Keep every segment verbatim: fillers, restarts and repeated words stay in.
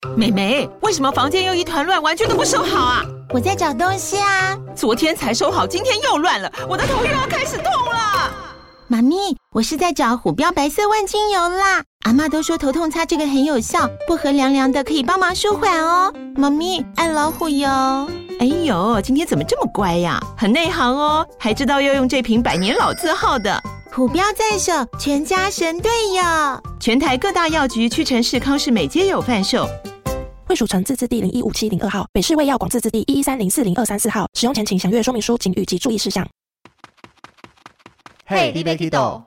妹妹，为什么房间又一团乱，完全都不收好啊？ 我在找东西啊。 昨天才收好，今天又乱了，我的头又要开始痛了。 妈咪，我是在找虎标白色万金油啦。阿嬷都说头痛擦这个很有效，薄荷凉凉的，可以帮忙舒缓哦。妈咪，爱老虎油。 哎呦，今天怎么这么乖呀？很内行哦，还知道要用这瓶百年老字号的。 虎标在手，全家神队友。 全台各大药局、屈臣氏、康士美皆有贩售。 卫署成字字第零一五七零二号，北市卫药广字字第一一三零四零二三四号。使用前请详阅说明书、警语及注意事项。 嘿，你要去哪？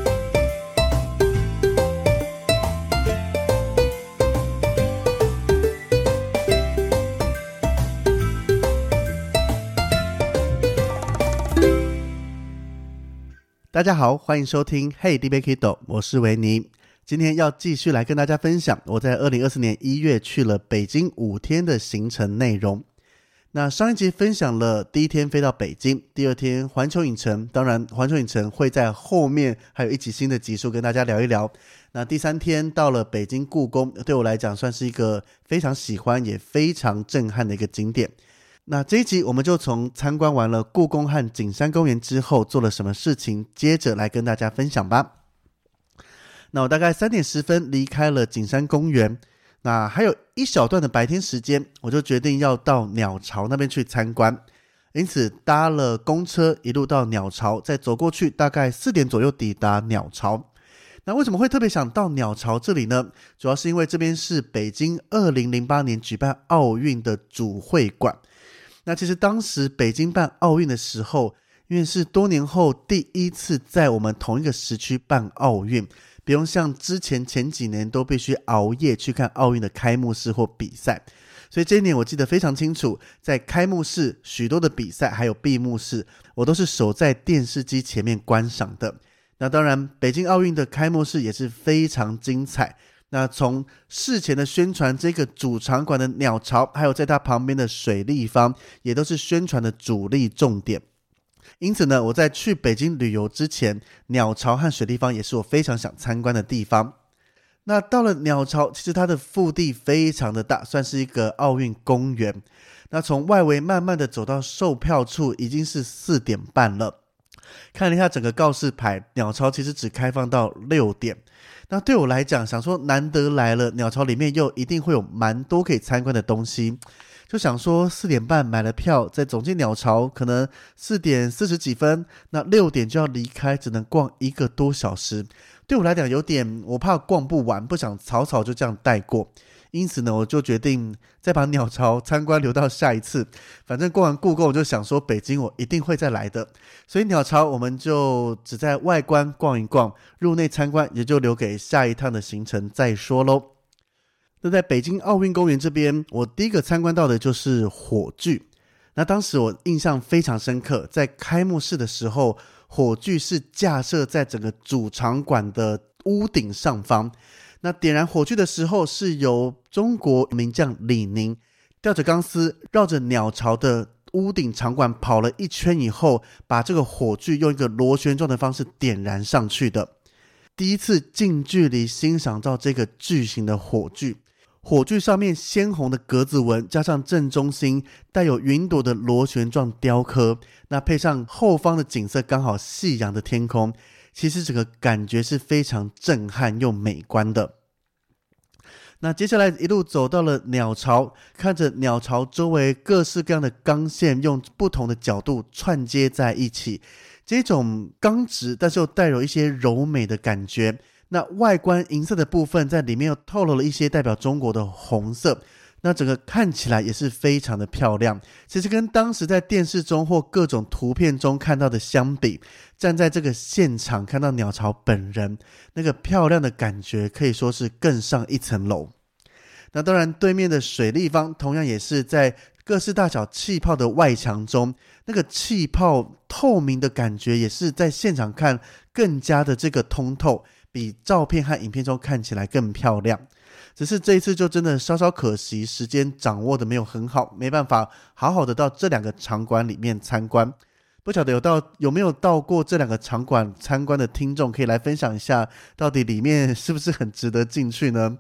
大家好，欢迎收听 Hey 你要去哪，我是维尼。今天要继续来跟大家分享我在二零二四年一月去了北京五天的行程内容。那上一集分享了第一天飞到北京，第二天环球影城，当然环球影城会在后面还有一集新的集数跟大家聊一聊。那第三天到了北京故宫，对我来讲算是一个非常喜欢也非常震撼的一个景点。那这一集我们就从参观完了故宫和景山公园之后做了什么事情，接着来跟大家分享吧。那我大概三点十分离开了景山公园，那还有一小段的白天时间，我就决定要到鸟巢那边去参观，因此搭了公车一路到鸟巢，再走过去，大概四点左右抵达鸟巢。那为什么会特别想到鸟巢这里呢？主要是因为这边是北京二零零八年举办奥运的主会馆。那其实当时北京办奥运的时候，因为是多年后第一次在我们同一个时区办奥运，不用像之前前几年都必须熬夜去看奥运的开幕式或比赛，所以这一年我记得非常清楚，在开幕式许多的比赛还有闭幕式，我都是守在电视机前面观赏的。那当然北京奥运的开幕式也是非常精彩，那从事前的宣传这个主场馆的鸟巢，还有在它旁边的水立方，也都是宣传的主力重点。因此呢，我在去北京旅游之前，鸟巢和水立方也是我非常想参观的地方。那到了鸟巢，其实它的腹地非常的大，算是一个奥运公园。那从外围慢慢的走到售票处，已经是四点半了。看了一下整个告示牌，鸟巢其实只开放到六点。那对我来讲，想说难得来了，鸟巢里面又一定会有蛮多可以参观的东西，就想说四点半买了票，再走进鸟巢，可能四点四十几分，那六点就要离开，只能逛一个多小时。对我来讲有点，我怕逛不完，不想草草就这样带过。因此呢，我就决定再把鸟巢参观留到下一次。反正逛完故宫，我就想说北京我一定会再来的，所以鸟巢我们就只在外观逛一逛，入内参观也就留给下一趟的行程再说咯。那在北京奥运公园这边，我第一个参观到的就是火炬。那当时我印象非常深刻，在开幕式的时候，火炬是架设在整个主场馆的屋顶上方。那点燃火炬的时候，是由中国名将李宁吊着钢丝绕着鸟巢的屋顶场馆跑了一圈以后，把这个火炬用一个螺旋状的方式点燃上去的。第一次近距离欣赏到这个巨型的火炬，火炬上面鲜红的格子纹，加上正中心带有云朵的螺旋状雕刻，那配上后方的景色刚好夕阳的天空，其实整个感觉是非常震撼又美观的。那接下来一路走到了鸟巢，看着鸟巢周围各式各样的钢线用不同的角度串接在一起，这种刚直但是又带有一些柔美的感觉。那外观银色的部分在里面又透露了一些代表中国的红色，那整个看起来也是非常的漂亮。其实跟当时在电视中或各种图片中看到的相比，站在这个现场看到鸟巢本人，那个漂亮的感觉可以说是更上一层楼。那当然对面的水立方同样也是在各式大小气泡的外墙中，那个气泡透明的感觉也是在现场看更加的这个通透，比照片和影片中看起来更漂亮。只是这一次就真的稍稍可惜，时间掌握的没有很好，没办法好好的到这两个场馆里面参观。不晓得有到有没有到过这两个场馆参观的听众，可以来分享一下，到底里面是不是很值得进去呢？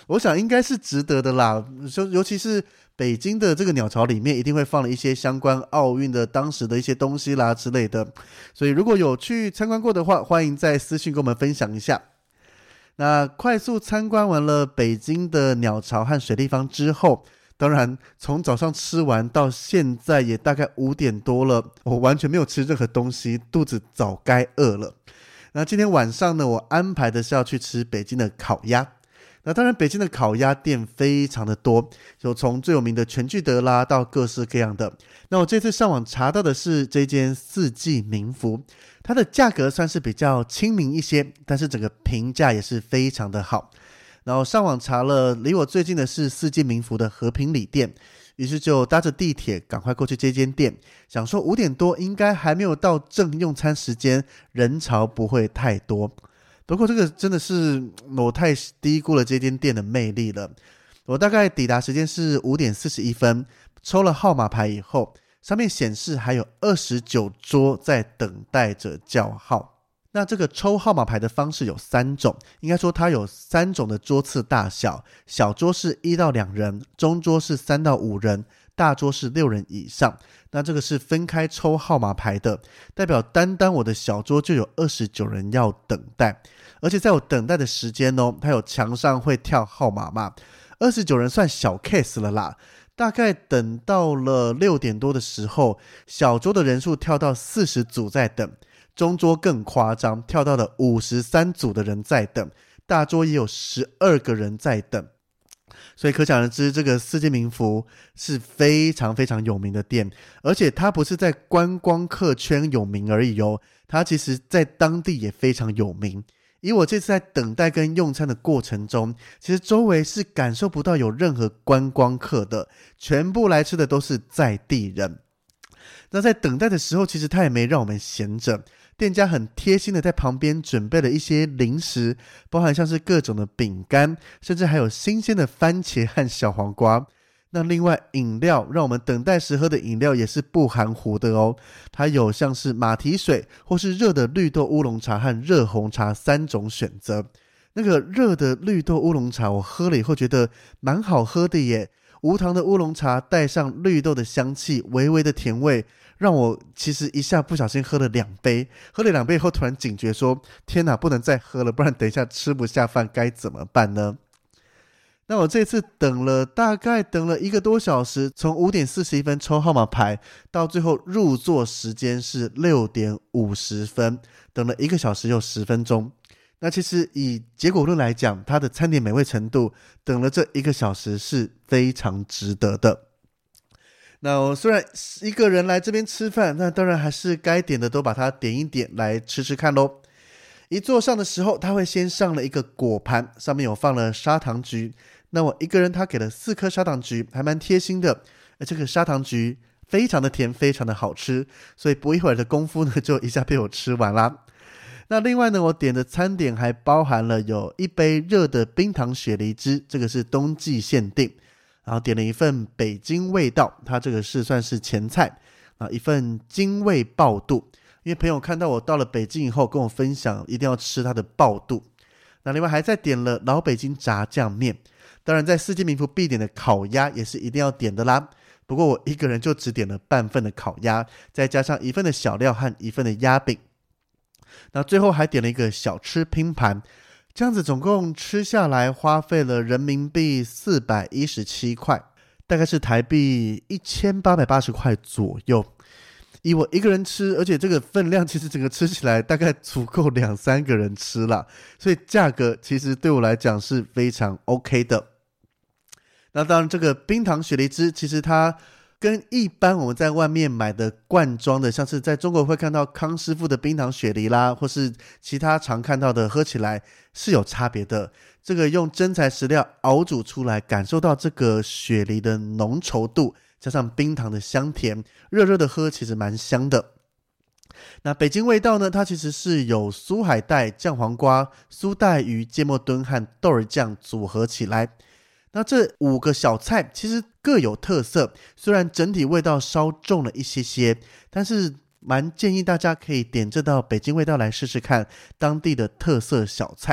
我想应该是值得的啦，尤其是北京的这个鸟巢里面一定会放了一些相关奥运的当时的一些东西啦之类的，所以如果有去参观过的话，欢迎在私讯跟我们分享一下。那快速参观完了北京的鸟巢和水立方之后，当然从早上吃完到现在也大概五点多了，我完全没有吃任何东西，肚子早该饿了。那今天晚上呢，我安排的是要去吃北京的烤鸭。那当然北京的烤鸭店非常的多，就从最有名的全聚德啦到各式各样的。那我这次上网查到的是这间四季民福，它的价格算是比较亲民一些，但是整个评价也是非常的好。然后上网查了，离我最近的是四季民福的和平里店，于是就搭着地铁赶快过去这间店，想说五点多应该还没有到正用餐时间，人潮不会太多。不过这个真的是我太低估了这间店的魅力了。我大概抵达时间是五点四十一分，抽了号码牌以后，上面显示还有二十九桌在等待着叫号。那这个抽号码牌的方式有三种，应该说它有三种的桌次大小，小桌是一到两人，中桌是三到五人，大桌是六人以上。那这个是分开抽号码牌的，代表单单我的小桌就有二十九人要等待。而且在我等待的时间哦，它有墙上会跳号码嘛，二十九人算小 case 了啦。大概等到了六点多的时候，小桌的人数跳到四十组在等，中桌更夸张，跳到了五十三组的人在等，大桌也有十二个人在等。所以可想而知，这个四季民福是非常非常有名的店，而且它不是在观光客圈有名而已哦，它其实在当地也非常有名。以我这次在等待跟用餐的过程中，其实周围是感受不到有任何观光客的，全部来吃的都是在地人。那在等待的时候，其实他也没让我们闲着，店家很贴心的在旁边准备了一些零食，包含像是各种的饼干，甚至还有新鲜的番茄和小黄瓜。那另外饮料，让我们等待时喝的饮料也是不含糊的哦，它有像是马蹄水或是热的绿豆乌龙茶和热红茶三种选择。那个热的绿豆乌龙茶我喝了以后觉得蛮好喝的耶，无糖的乌龙茶带上绿豆的香气，微微的甜味，让我其实一下不小心喝了两杯，喝了两杯以后突然警觉说，天哪，不能再喝了，不然等一下吃不下饭该怎么办呢？那我这次等了大概等了一个多小时，从五点四十一分抽号码牌到最后入座时间是六点五十分，等了一个小时又十分钟。那其实以结果论来讲，它的餐点美味程度等了这一个小时是非常值得的。那我虽然一个人来这边吃饭，那当然还是该点的都把它点一点来吃吃看咯。一坐上的时候，他会先上了一个果盘，上面有放了砂糖橘。那我一个人他给了四颗砂糖橘，还蛮贴心的。而这个砂糖橘非常的甜，非常的好吃，所以不一会儿的功夫呢，就一下被我吃完啦。那另外呢，我点的餐点还包含了有一杯热的冰糖雪梨汁，这个是冬季限定。然后点了一份北京味道，它这个是算是前菜啊，一份京味爆肚。因为朋友看到我到了北京以后，跟我分享一定要吃它的爆肚。那另外还再点了老北京炸酱面。当然在四季民福必点的烤鸭也是一定要点的啦，不过我一个人就只点了半份的烤鸭，再加上一份的小料和一份的鸭饼。那最后还点了一个小吃拼盘，这样子总共吃下来花费了人民币四百一十七块，大概是台币一千八百八十块左右。以我一个人吃，而且这个分量其实整个吃起来大概足够两三个人吃啦，所以价格其实对我来讲是非常 OK 的。那当然这个冰糖雪梨汁其实它跟一般我们在外面买的罐装的，像是在中国会看到康师傅的冰糖雪梨啦，或是其他常看到的，喝起来是有差别的。这个用真材实料熬煮出来，感受到这个雪梨的浓稠度，加上冰糖的香甜，热热的喝其实蛮香的。那北京味道呢，它其实是有酥海带、酱黄瓜、酥带鱼、芥末墩和豆儿酱组合起来。那这五个小菜其实各有特色，虽然整体味道稍重了一些些，但是蛮建议大家可以点这道北京味道来试试看当地的特色小菜。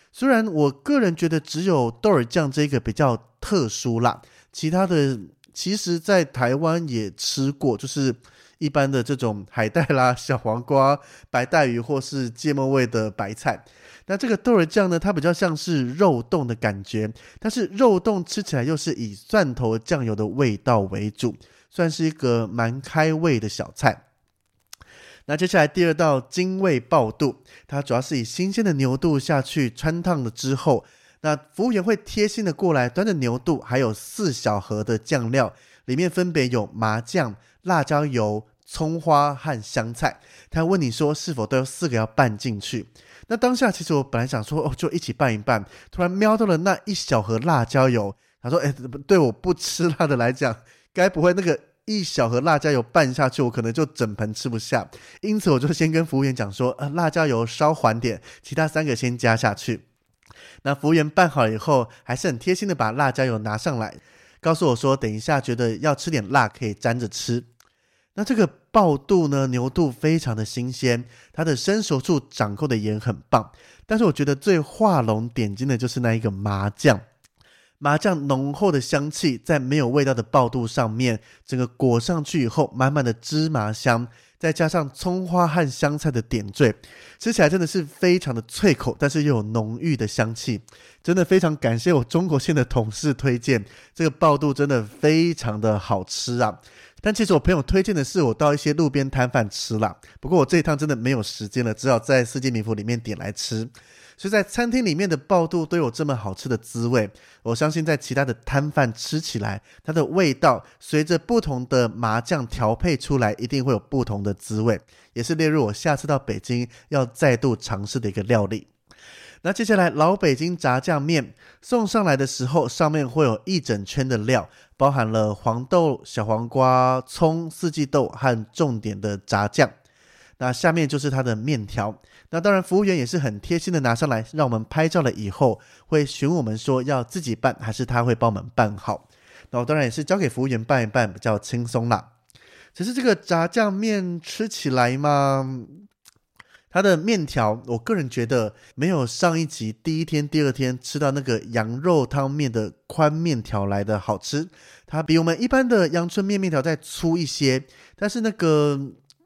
虽然我个人觉得只有豆儿酱这个比较特殊啦，其他的其实在台湾也吃过，就是一般的这种海带啦、小黄瓜、白带鱼或是芥末味的白菜。那这个豆儿酱呢，它比较像是肉冻的感觉，但是肉冻吃起来又是以蒜头酱油的味道为主，算是一个蛮开胃的小菜。那接下来第二道精卫爆肚，它主要是以新鲜的牛肚下去汆烫了之后，那服务员会贴心的过来端着牛肚还有四小盒的酱料，里面分别有麻酱、辣椒油、葱花和香菜，他问你说是否都有四个要拌进去。那当下其实我本来想说哦，就一起拌一拌，突然瞄到了那一小盒辣椒油，他说哎，对我不吃辣的来讲，该不会那个一小盒辣椒油拌下去我可能就整盆吃不下，因此我就先跟服务员讲说、呃、辣椒油稍缓点，其他三个先加下去。那服务员拌好了以后还是很贴心的把辣椒油拿上来，告诉我说等一下觉得要吃点辣可以沾着吃。那这个爆肚呢，牛肚非常的新鲜，它的生熟处掌控的也很棒，但是我觉得最画龙点睛的就是那一个麻酱。麻酱浓厚的香气在没有味道的爆肚上面整个裹上去以后，满满的芝麻香，再加上葱花和香菜的点缀，吃起来真的是非常的脆口，但是又有浓郁的香气。真的非常感谢我中国线的同事推荐，这个爆肚真的非常的好吃啊。但其实我朋友推荐的是我到一些路边摊贩吃啦，不过我这一趟真的没有时间了，只好在四季民福里面点来吃。所以在餐厅里面的爆肚都有这么好吃的滋味，我相信在其他的摊贩吃起来，它的味道随着不同的麻酱调配出来，一定会有不同的滋味，也是列入我下次到北京要再度尝试的一个料理。那接下来老北京炸酱面送上来的时候，上面会有一整圈的料，包含了黄豆、小黄瓜、葱、四季豆和重点的炸酱。那下面就是它的面条，那当然服务员也是很贴心的拿上来让我们拍照了以后会询我们说要自己拌还是他会帮我们拌好，那我当然也是交给服务员拌一拌比较轻松啦。只是这个炸酱面吃起来嘛，它的面条我个人觉得没有上一集第一天第二天吃到那个羊肉汤面的宽面条来的好吃，它比我们一般的阳春面面条再粗一些，但是那个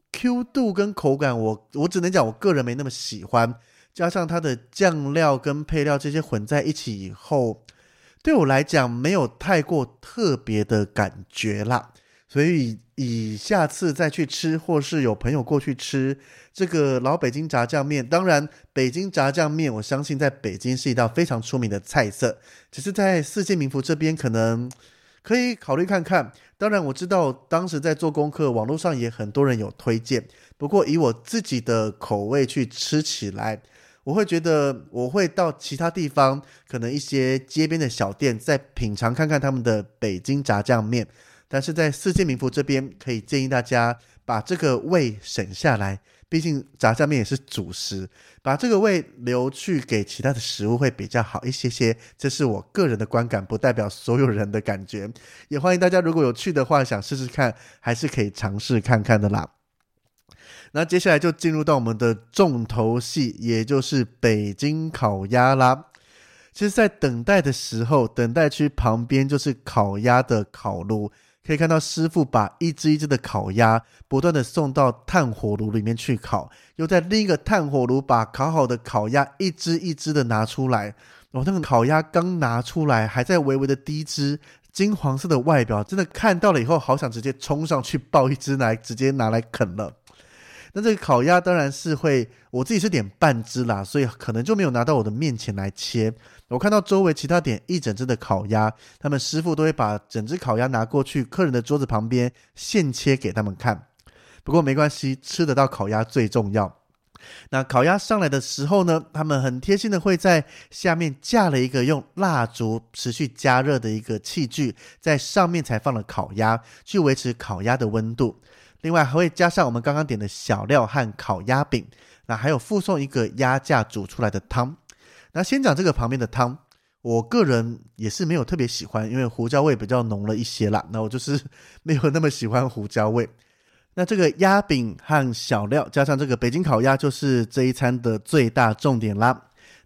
Q 度跟口感我我只能讲我个人没那么喜欢，加上它的酱料跟配料这些混在一起以后，对我来讲没有太过特别的感觉啦。所以以下次再去吃或是有朋友过去吃这个老北京炸酱面，当然北京炸酱面我相信在北京是一道非常出名的菜色，只是在四季民福这边可能可以考虑看看。当然我知道当时在做功课，网络上也很多人有推荐，不过以我自己的口味去吃起来，我会觉得我会到其他地方可能一些街边的小店再品尝看看他们的北京炸酱面，但是在四季民福这边可以建议大家把这个味省下来，毕竟炸酱面也是主食，把这个味留去给其他的食物会比较好一些些，这是我个人的观感，不代表所有人的感觉。也欢迎大家如果有去的话想试试看，还是可以尝试看看的啦。那接下来就进入到我们的重头戏，也就是北京烤鸭啦。其实在等待的时候，等待区旁边就是烤鸭的烤炉，可以看到师傅把一只一只的烤鸭不断的送到炭火炉里面去烤，又在另一个炭火炉把烤好的烤鸭一只一只的拿出来。哦，那个烤鸭刚拿出来还在微微的低脂，金黄色的外表，真的看到了以后好想直接冲上去抱一只来直接拿来啃了。那这个烤鸭当然是会，我自己是点半只啦，所以可能就没有拿到我的面前来切。我看到周围其他点一整只的烤鸭，他们师傅都会把整只烤鸭拿过去客人的桌子旁边现切给他们看。不过没关系，吃得到烤鸭最重要。那烤鸭上来的时候呢，他们很贴心的会在下面架了一个用蜡烛持续加热的一个器具，在上面才放了烤鸭，去维持烤鸭的温度。另外还会加上我们刚刚点的小料和烤鸭饼，那还有附送一个鸭架煮出来的汤。那先讲这个旁边的汤，我个人也是没有特别喜欢，因为胡椒味比较浓了一些啦，那我就是没有那么喜欢胡椒味。那这个鸭饼和小料加上这个北京烤鸭就是这一餐的最大重点啦。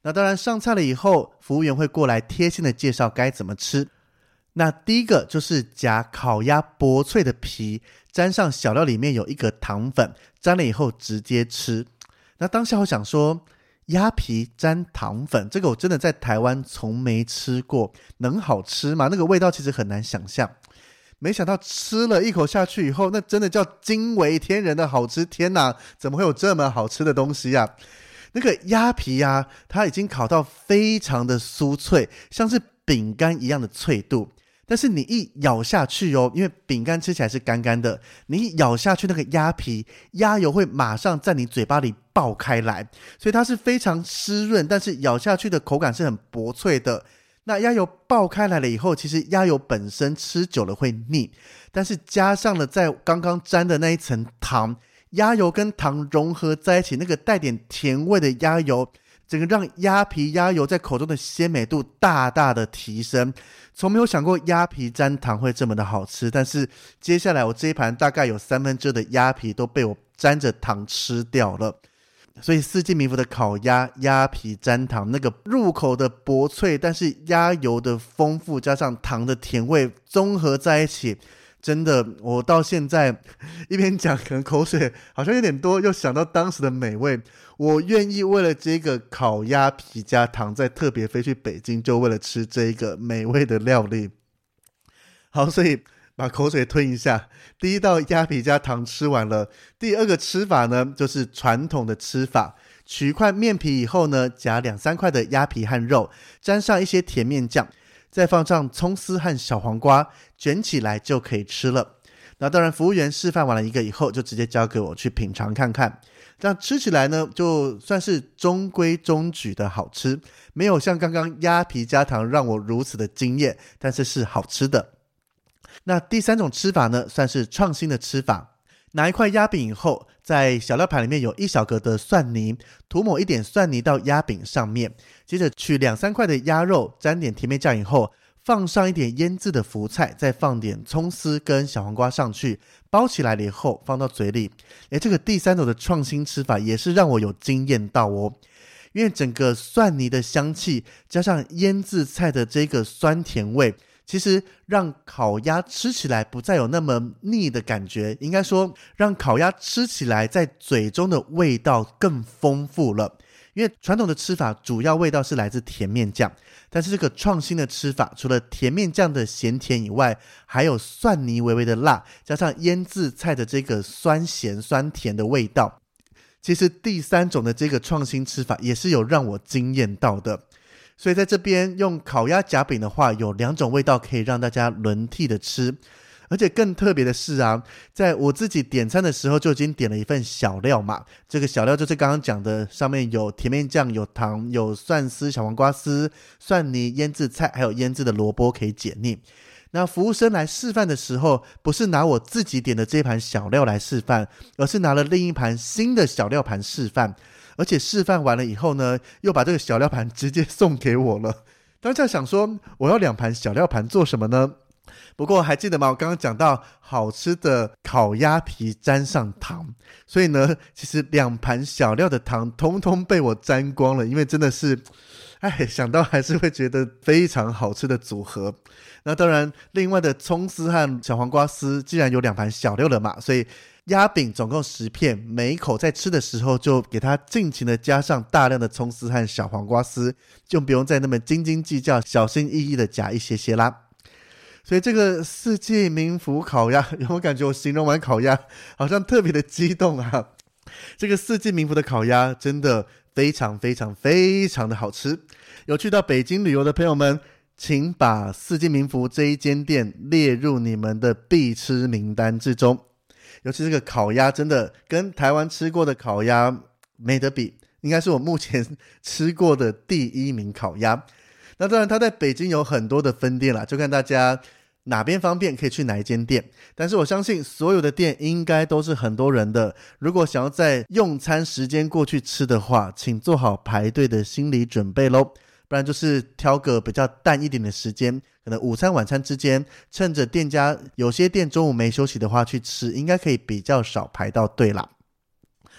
那当然上菜了以后，服务员会过来贴心的介绍该怎么吃。那第一个就是夹烤鸭薄脆的皮，沾上小料里面有一个糖粉，沾了以后直接吃。那当下我想说，鸭皮沾糖粉，这个我真的在台湾从没吃过，能好吃吗？那个味道其实很难想象。没想到吃了一口下去以后，那真的叫惊为天人的好吃。天哪，怎么会有这么好吃的东西啊？那个鸭皮啊，它已经烤到非常的酥脆，像是饼干一样的脆度。但是你一咬下去哦，因为饼干吃起来是干干的，你一咬下去那个鸭皮，鸭油会马上在你嘴巴里爆开来，所以它是非常湿润，但是咬下去的口感是很薄脆的。那鸭油爆开来了以后，其实鸭油本身吃久了会腻，但是加上了在刚刚沾的那一层糖，鸭油跟糖融合在一起，那个带点甜味的鸭油，整个让鸭皮鸭油在口中的鲜美度大大的提升。从没有想过鸭皮沾糖会这么的好吃，但是接下来我这一盘大概有三分之二的鸭皮都被我沾着糖吃掉了。所以四季民福的烤鸭，鸭皮沾糖，那个入口的薄脆，但是鸭油的丰富加上糖的甜味综合在一起，真的我到现在一边讲可能口水好像有点多，又想到当时的美味，我愿意为了这个烤鸭皮加糖再特别飞去北京，就为了吃这个美味的料理。好，所以把口水吞一下，第一道鸭皮加糖吃完了。第二个吃法呢，就是传统的吃法，取一块面皮以后呢，夹两三块的鸭皮和肉，沾上一些甜面酱，再放上葱丝和小黄瓜，卷起来就可以吃了。那当然服务员示范完了一个以后，就直接交给我去品尝看看。这样吃起来呢，就算是中规中矩的好吃，没有像刚刚鸭皮加糖让我如此的惊艳，但是是好吃的。那第三种吃法呢，算是创新的吃法。拿一块鸭饼以后，在小料盘里面有一小格的蒜泥，涂抹一点蒜泥到鸭饼上面，接着取两三块的鸭肉，沾点甜面酱以后，放上一点腌制的福菜，再放点葱丝跟小黄瓜上去，包起来了以后放到嘴里。诶，这个第三种的创新吃法也是让我有惊艳到哦，因为整个蒜泥的香气加上腌制菜的这个酸甜味，其实让烤鸭吃起来不再有那么腻的感觉，应该说让烤鸭吃起来在嘴中的味道更丰富了。因为传统的吃法主要味道是来自甜面酱，但是这个创新的吃法除了甜面酱的咸甜以外，还有蒜泥微微的辣，加上腌制菜的这个酸咸酸甜的味道。其实第三种的这个创新吃法也是有让我惊艳到的。所以在这边用烤鸭夹饼的话，有两种味道可以让大家轮替的吃。而且更特别的是啊，在我自己点餐的时候就已经点了一份小料嘛，这个小料就是刚刚讲的，上面有甜面酱，有糖，有蒜丝、小黄瓜丝、蒜泥、腌制菜，还有腌制的萝卜可以解腻。那服务生来示范的时候，不是拿我自己点的这盘小料来示范，而是拿了另一盘新的小料盘示范，而且示范完了以后呢，又把这个小料盘直接送给我了。当下想说，我要两盘小料盘做什么呢？不过还记得吗？我刚刚讲到好吃的烤鸭皮沾上糖，所以呢，其实两盘小料的糖通通被我沾光了，因为真的是，哎，想到还是会觉得非常好吃的组合。那当然，另外的葱丝和小黄瓜丝，既然有两盘小料了嘛，所以鸭饼总共十片，每一口在吃的时候就给它尽情的加上大量的葱丝和小黄瓜丝，就不用再那么斤斤计较，小心翼翼的夹一些些啦。所以这个四季民福烤鸭，有没有感觉我形容完烤鸭好像特别的激动啊？这个四季民福的烤鸭真的非常非常非常的好吃。有去到北京旅游的朋友们，请把四季民福这一间店列入你们的必吃名单之中。尤其这个烤鸭真的跟台湾吃过的烤鸭没得比，应该是我目前吃过的第一名烤鸭。那当然它在北京有很多的分店啦，就看大家哪边方便可以去哪一间店，但是我相信所有的店应该都是很多人的，如果想要在用餐时间过去吃的话，请做好排队的心理准备咯，不然就是挑个比较淡一点的时间，可能午餐晚餐之间，趁着店家有些店中午没休息的话去吃，应该可以比较少排到队啦。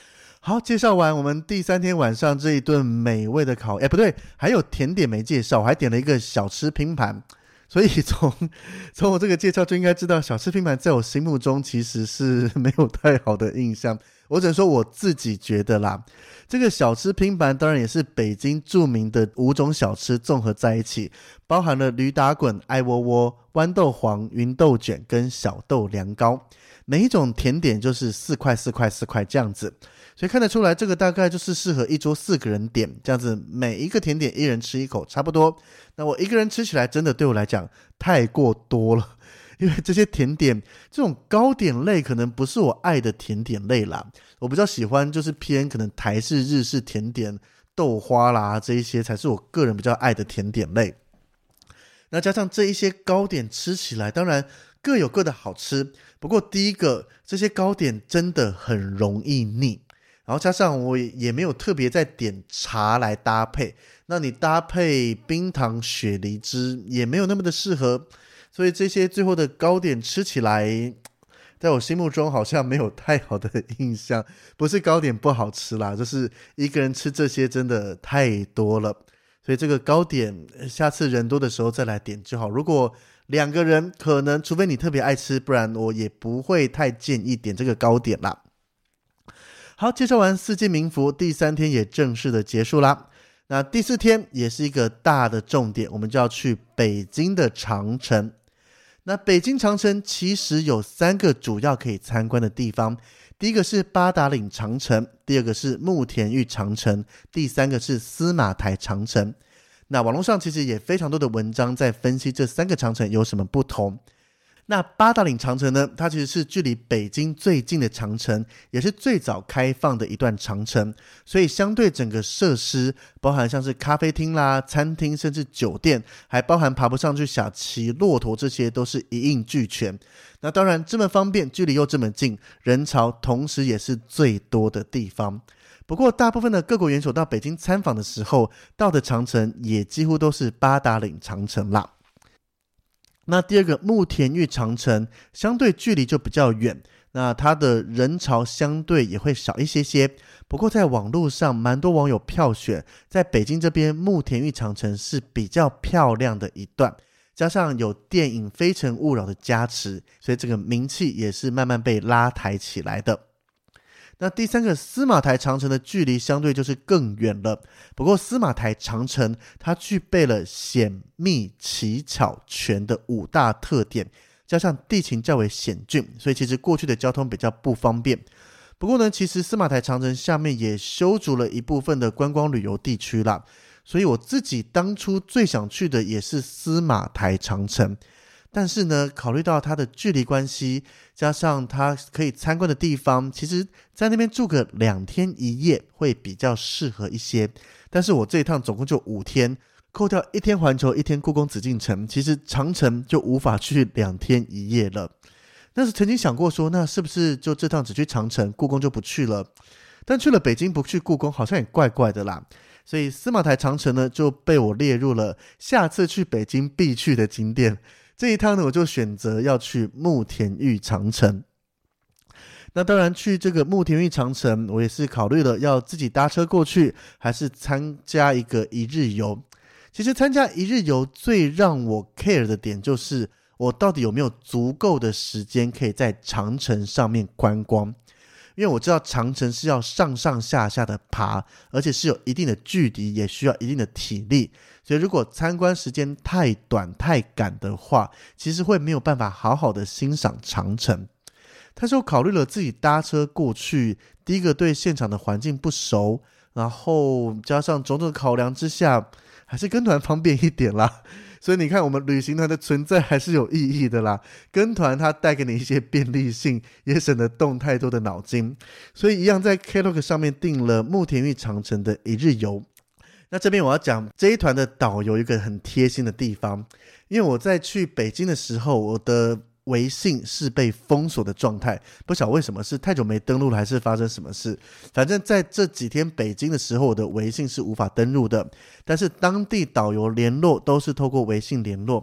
好，介绍完我们第三天晚上这一顿美味的烤，哎，不对，还有甜点没介绍，我还点了一个小吃拼盘。所以从从我这个介绍就应该知道，小吃拼盘在我心目中其实是没有太好的印象。我只能说我自己觉得啦，这个小吃拼盘当然也是北京著名的五种小吃综合在一起，包含了驴打滚、爱窝窝、豌豆黄、芸豆卷跟小豆凉糕。每一种甜点就是四块四块四块这样子，所以看得出来这个大概就是适合一桌四个人点，这样子每一个甜点一人吃一口差不多。那我一个人吃起来真的对我来讲太过多了，因为这些甜点这种糕点类可能不是我爱的甜点类啦，我比较喜欢就是偏可能台式日式甜点，豆花啦这一些才是我个人比较爱的甜点类。那加上这一些糕点吃起来当然各有各的好吃，不过第一个这些糕点真的很容易腻，然后加上我也没有特别在点茶来搭配，那你搭配冰糖雪梨汁也没有那么的适合，所以这些最后的糕点吃起来在我心目中好像没有太好的印象。不是糕点不好吃啦，就是一个人吃这些真的太多了，所以这个糕点下次人多的时候再来点就好，如果两个人可能除非你特别爱吃，不然我也不会太建议点这个糕点啦。好，介绍完四季民福，第三天也正式的结束啦。那第四天也是一个大的重点，我们就要去北京的长城。那北京长城其实有三个主要可以参观的地方，第一个是八达岭长城，第二个是慕田峪长城，第三个是司马台长城。那网络上其实也非常多的文章在分析这三个长城有什么不同。那八达岭长城呢，它其实是距离北京最近的长城，也是最早开放的一段长城，所以相对整个设施包含像是咖啡厅啦、餐厅甚至酒店，还包含爬不上去小骑骆驼，这些都是一应俱全。那当然这么方便，距离又这么近，人潮同时也是最多的地方。不过大部分的各国元首到北京参访的时候，到的长城也几乎都是八达岭长城啦。那第二个慕田峪长城相对距离就比较远，那它的人潮相对也会少一些些，不过在网络上蛮多网友票选在北京这边慕田峪长城是比较漂亮的一段，加上有电影《非诚勿扰》的加持，所以这个名气也是慢慢被拉抬起来的。那第三个司马台长城的距离相对就是更远了，不过司马台长城它具备了险密奇巧全的五大特点，加上地形较为险峻，所以其实过去的交通比较不方便。不过呢，其实司马台长城下面也修筑了一部分的观光旅游地区啦，所以我自己当初最想去的也是司马台长城。但是呢，考虑到它的距离关系，加上它可以参观的地方，其实在那边住个两天一夜会比较适合一些。但是我这一趟总共就五天，扣掉一天环球一天故宫紫禁城，其实长城就无法去两天一夜了。但是曾经想过说，那是不是就这趟只去长城，故宫就不去了？但去了北京不去故宫好像也怪怪的啦。所以司马台长城呢就被我列入了下次去北京必去的景点。这一趟呢，我就选择要去慕田峪长城。那当然去这个慕田峪长城，我也是考虑了要自己搭车过去，还是参加一个一日游。其实参加一日游最让我 care 的点就是我到底有没有足够的时间可以在长城上面观光。因为我知道长城是要上上下下的爬，而且是有一定的距离，也需要一定的体力，所以如果参观时间太短太赶的话，其实会没有办法好好的欣赏长城。但是我考虑了自己搭车过去，第一个对现场的环境不熟，然后加上种种考量之下，还是跟团方便一点啦。所以你看我们旅行团的存在还是有意义的啦，跟团它带给你一些便利性，也省得动太多的脑筋。所以一样在 Klook 上面订了慕田峪长城的一日游。那这边我要讲这一团的导游有一个很贴心的地方，因为我在去北京的时候，我的微信是被封锁的状态，不晓得为什么，是太久没登录了还是发生什么事，反正在这几天北京的时候，我的微信是无法登录的，但是当地导游联络都是透过微信联络。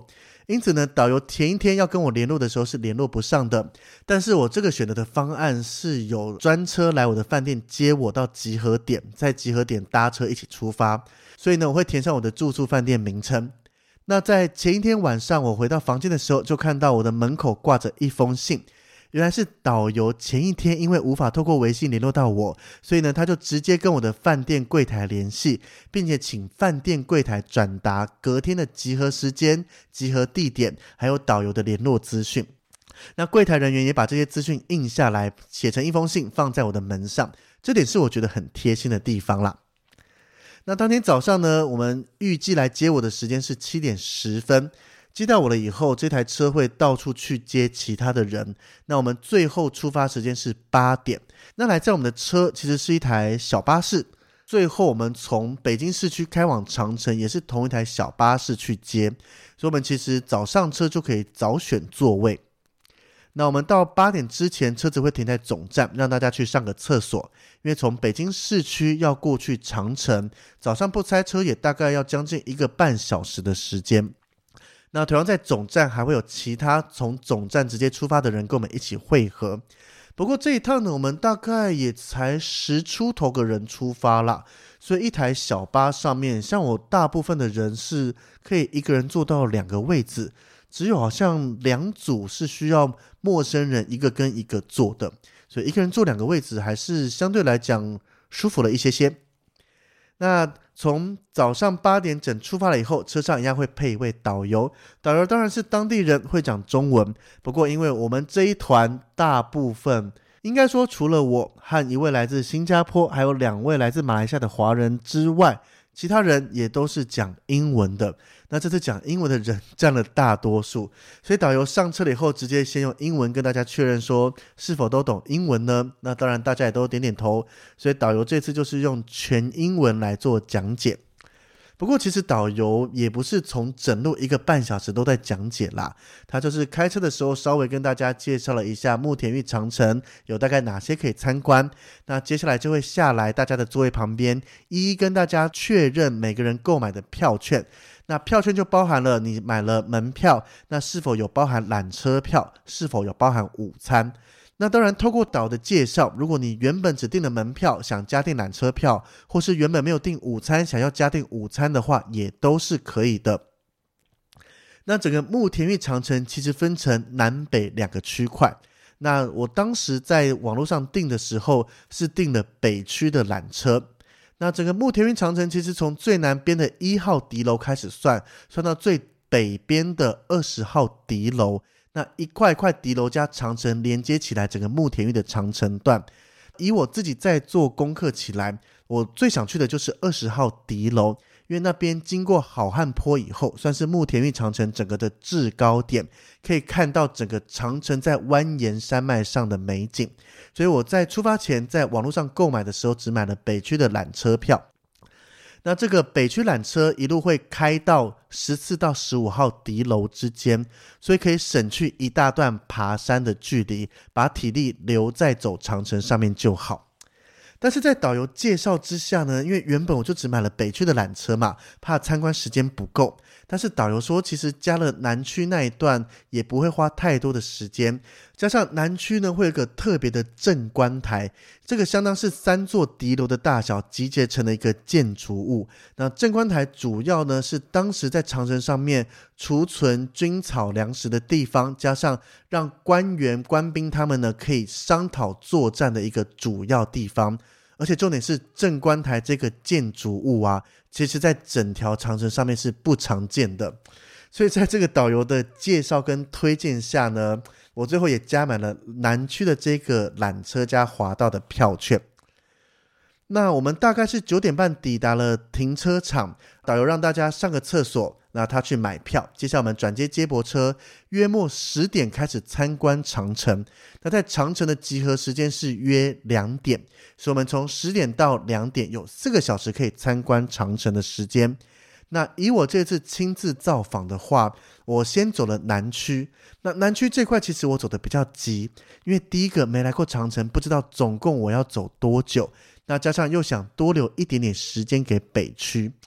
因此呢，导游前一天要跟我联络的时候是联络不上的，但是我这个选择的方案是有专车来我的饭店接我到集合点，在集合点搭车一起出发，所以呢，我会填上我的住宿饭店名称。那在前一天晚上我回到房间的时候，就看到我的门口挂着一封信，原来是导游前一天因为无法透过微信联络到我，所以呢，他就直接跟我的饭店柜台联系，并且请饭店柜台转达隔天的集合时间、集合地点，还有导游的联络资讯。那柜台人员也把这些资讯印下来，写成一封信放在我的门上，这点是我觉得很贴心的地方啦。那当天早上呢，我们预计来接我的时间是七点十分，接到我了以后，这台车会到处去接其他的人，那我们最后出发时间是八点。那来载我们的车其实是一台小巴士，最后我们从北京市区开往长城也是同一台小巴士去接，所以我们其实早上车就可以早选座位。那我们到八点之前，车子会停在总站，让大家去上个厕所，因为从北京市区要过去长城，早上不塞车也大概要将近一个半小时的时间。那同样在总站还会有其他从总站直接出发的人跟我们一起会合。不过这一趟呢，我们大概也才十出头个人出发啦，所以一台小巴上面，像我大部分的人是可以一个人坐到两个位置，只有好像两组是需要陌生人一个跟一个坐的，所以一个人坐两个位置还是相对来讲舒服了一些些。那从早上八点整出发了以后，车上一样会配一位导游，导游当然是当地人，会讲中文。不过因为我们这一团大部分，应该说除了我和一位来自新加坡还有两位来自马来西亚的华人之外，其他人也都是讲英文的。那这次讲英文的人占了大多数，所以导游上车了以后，直接先用英文跟大家确认说是否都懂英文呢？那当然大家也都点点头，所以导游这次就是用全英文来做讲解。不过其实导游也不是从整路一个半小时都在讲解啦，他就是开车的时候稍微跟大家介绍了一下慕田峪长城有大概哪些可以参观，那接下来就会下来大家的座位旁边，一一跟大家确认每个人购买的票券。那票券就包含了你买了门票，那是否有包含缆车票，是否有包含午餐。那当然透过导的介绍，如果你原本只订了门票想加订缆车票，或是原本没有订午餐想要加订午餐的话，也都是可以的。那整个慕田峪长城其实分成南北两个区块，那我当时在网络上订的时候是订了北区的缆车。那整个慕田峪长城其实从最南边的一号敌楼开始算，算到最北边的二十号敌楼，那一块一块敌楼加长城连接起来整个慕田峪的长城段。以我自己在做功课起来，我最想去的就是二十号敌楼，因为那边经过好汉坡以后，算是慕田峪长城整个的制高点，可以看到整个长城在蜿蜒山脉上的美景。所以我在出发前在网络上购买的时候，只买了北区的缆车票。那这个北区缆车一路会开到十四到十五号敌楼之间，所以可以省去一大段爬山的距离，把体力留在走长城上面就好。但是在导游介绍之下呢，因为原本我就只买了北区的缆车嘛，怕参观时间不够，但是导游说其实加了南区那一段也不会花太多的时间，加上南区呢会有一个特别的镇关台，这个相当是三座敌楼的大小集结成了一个建筑物。那镇关台主要呢是当时在长城上面储存军草粮食的地方，加上让官员官兵他们呢可以商讨作战的一个主要地方。而且重点是镇关台这个建筑物啊，其实在整条长城上面是不常见的，所以在这个导游的介绍跟推荐下呢，我最后也加买了南区的这个缆车加滑道的票券。那我们大概是九点半抵达了停车场，导游让大家上个厕所，那他去买票，接下来我们转接接驳车，约莫十点开始参观长城。那在长城的集合时间是约两点，所以我们从十点到两点有四个小时可以参观长城的时间。那以我这次亲自造访的话，我先走了南区。那南区这块其实我走的比较急，因为第一个没来过长城，不知道总共我要走多久，那加上又想多留一点点时间给北区。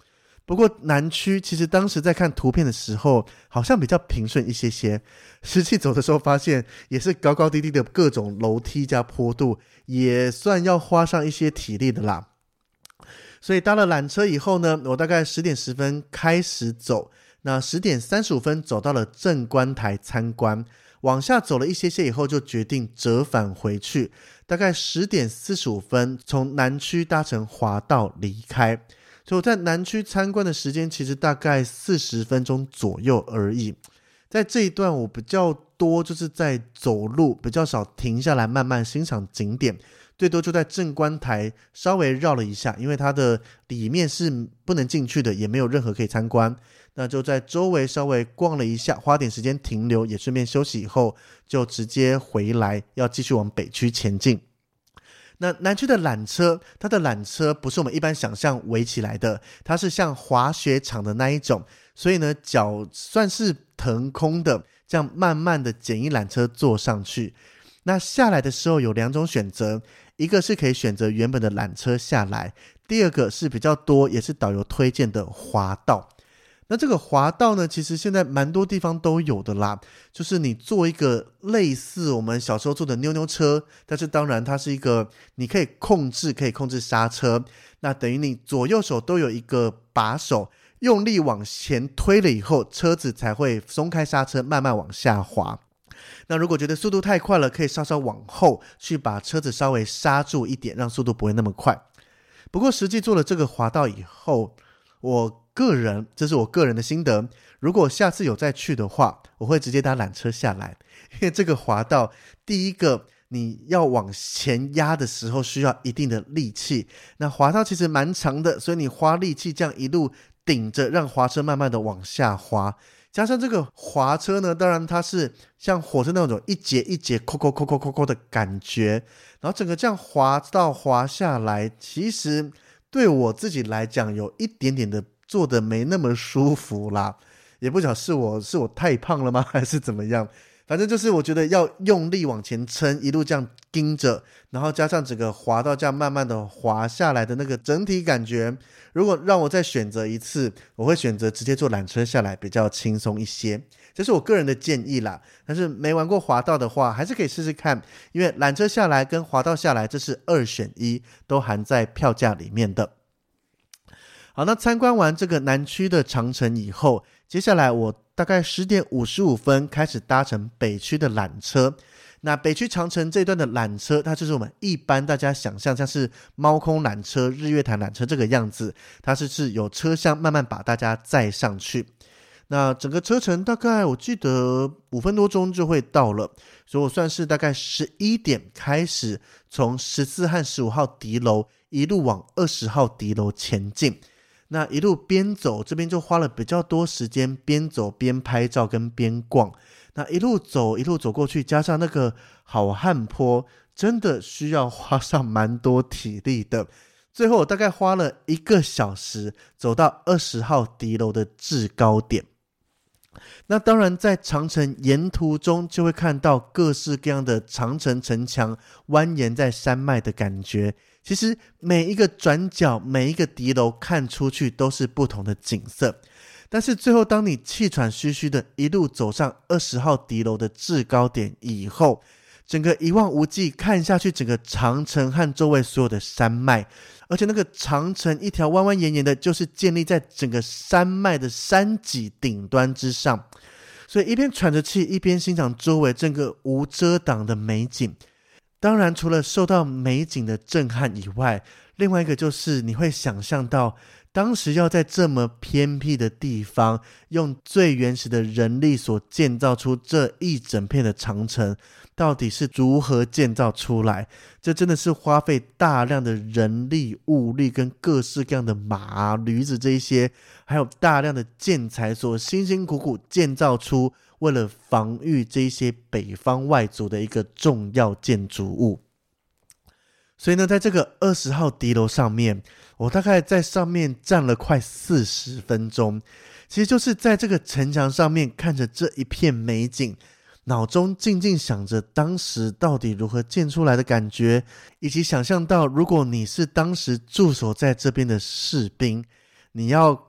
不过南区其实当时在看图片的时候好像比较平顺一些些，实际走的时候发现也是高高低低的各种楼梯加坡度，也算要花上一些体力的啦。所以搭了缆车以后呢，我大概十点十分开始走，那十点三十五分走到了正观台参观，往下走了一些些以后就决定折返回去，大概十点四十五分从南区搭乘滑道离开。所以我在南区参观的时间其实大概四十分钟左右而已。在这一段我比较多就是在走路，比较少停下来慢慢欣赏景点，最多就在正观台稍微绕了一下，因为它的里面是不能进去的，也没有任何可以参观，那就在周围稍微逛了一下，花点时间停留，也顺便休息以后就直接回来，要继续往北区前进。那南区的缆车，它的缆车不是我们一般想象围起来的，它是像滑雪场的那一种，所以呢脚算是腾空的，这样慢慢的简易缆车坐上去。那下来的时候有两种选择，一个是可以选择原本的缆车下来，第二个是比较多也是导游推荐的滑道。那这个滑道呢，其实现在蛮多地方都有的啦，就是你做一个类似我们小时候坐的妞妞车，但是当然它是一个你可以控制可以控制刹车，那等于你左右手都有一个把手，用力往前推了以后，车子才会松开刹车慢慢往下滑。那如果觉得速度太快了，可以稍稍往后去把车子稍微刹住一点，让速度不会那么快。不过实际做了这个滑道以后，我个人这是我个人的心得，如果下次有再去的话，我会直接搭缆车下来，因为这个滑道第一个你要往前压的时候需要一定的力气，那滑道其实蛮长的，所以你花力气这样一路顶着让滑车慢慢的往下滑，加上这个滑车呢，当然它是像火车那种一节一节扣扣扣扣扣扣的感觉，然后整个这样滑道滑下来，其实对我自己来讲有一点点的做的没那么舒服啦，也不晓得是我是我太胖了吗还是怎么样，反正就是我觉得要用力往前撑，一路这样盯着，然后加上整个滑道这样慢慢的滑下来的那个整体感觉，如果让我再选择一次，我会选择直接坐缆车下来比较轻松一些，这是我个人的建议啦。但是没玩过滑道的话还是可以试试看，因为缆车下来跟滑道下来这是二选一，都含在票价里面的。好，那参观完这个南区的长城以后，接下来我大概十点五十五分开始搭乘北区的缆车。那北区长城这段的缆车，它就是我们一般大家想象像是猫空缆车、日月潭缆车这个样子，它是是有车厢慢慢把大家载上去。那整个车程大概我记得五分多钟就会到了，所以我算是大概十一点开始从十四和十五号敌楼一路往二十号敌楼前进。那一路边走，这边就花了比较多时间，边走边拍照跟边逛。那一路走一路走过去，加上那个好汉坡，真的需要花上蛮多体力的。最后我大概花了一个小时走到二十号敌楼的制高点。那当然在长城沿途中就会看到各式各样的长城城墙蜿蜒在山脉的感觉，其实每一个转角每一个敌楼看出去都是不同的景色，但是最后当你气喘吁吁的一路走上二十号敌楼的制高点以后，整个一望无际，看下去整个长城和周围所有的山脉，而且那个长城一条弯弯延延的，就是建立在整个山脉的山脊顶端之上，所以一边喘着气一边欣赏周围整个无遮挡的美景。当然除了受到美景的震撼以外，另外一个就是你会想象到当时要在这么偏僻的地方用最原始的人力所建造出这一整片的长城到底是如何建造出来，这真的是花费大量的人力物力跟各式各样的马驴子这一些，还有大量的建材所辛辛苦苦建造出为了防御这一些北方外族的一个重要建筑物。所以呢，在这个二十号敌楼上面，我大概在上面站了快四十分钟，其实就是在这个城墙上面看着这一片美景，脑中静静想着当时到底如何建出来的感觉，以及想象到如果你是当时驻守在这边的士兵，你要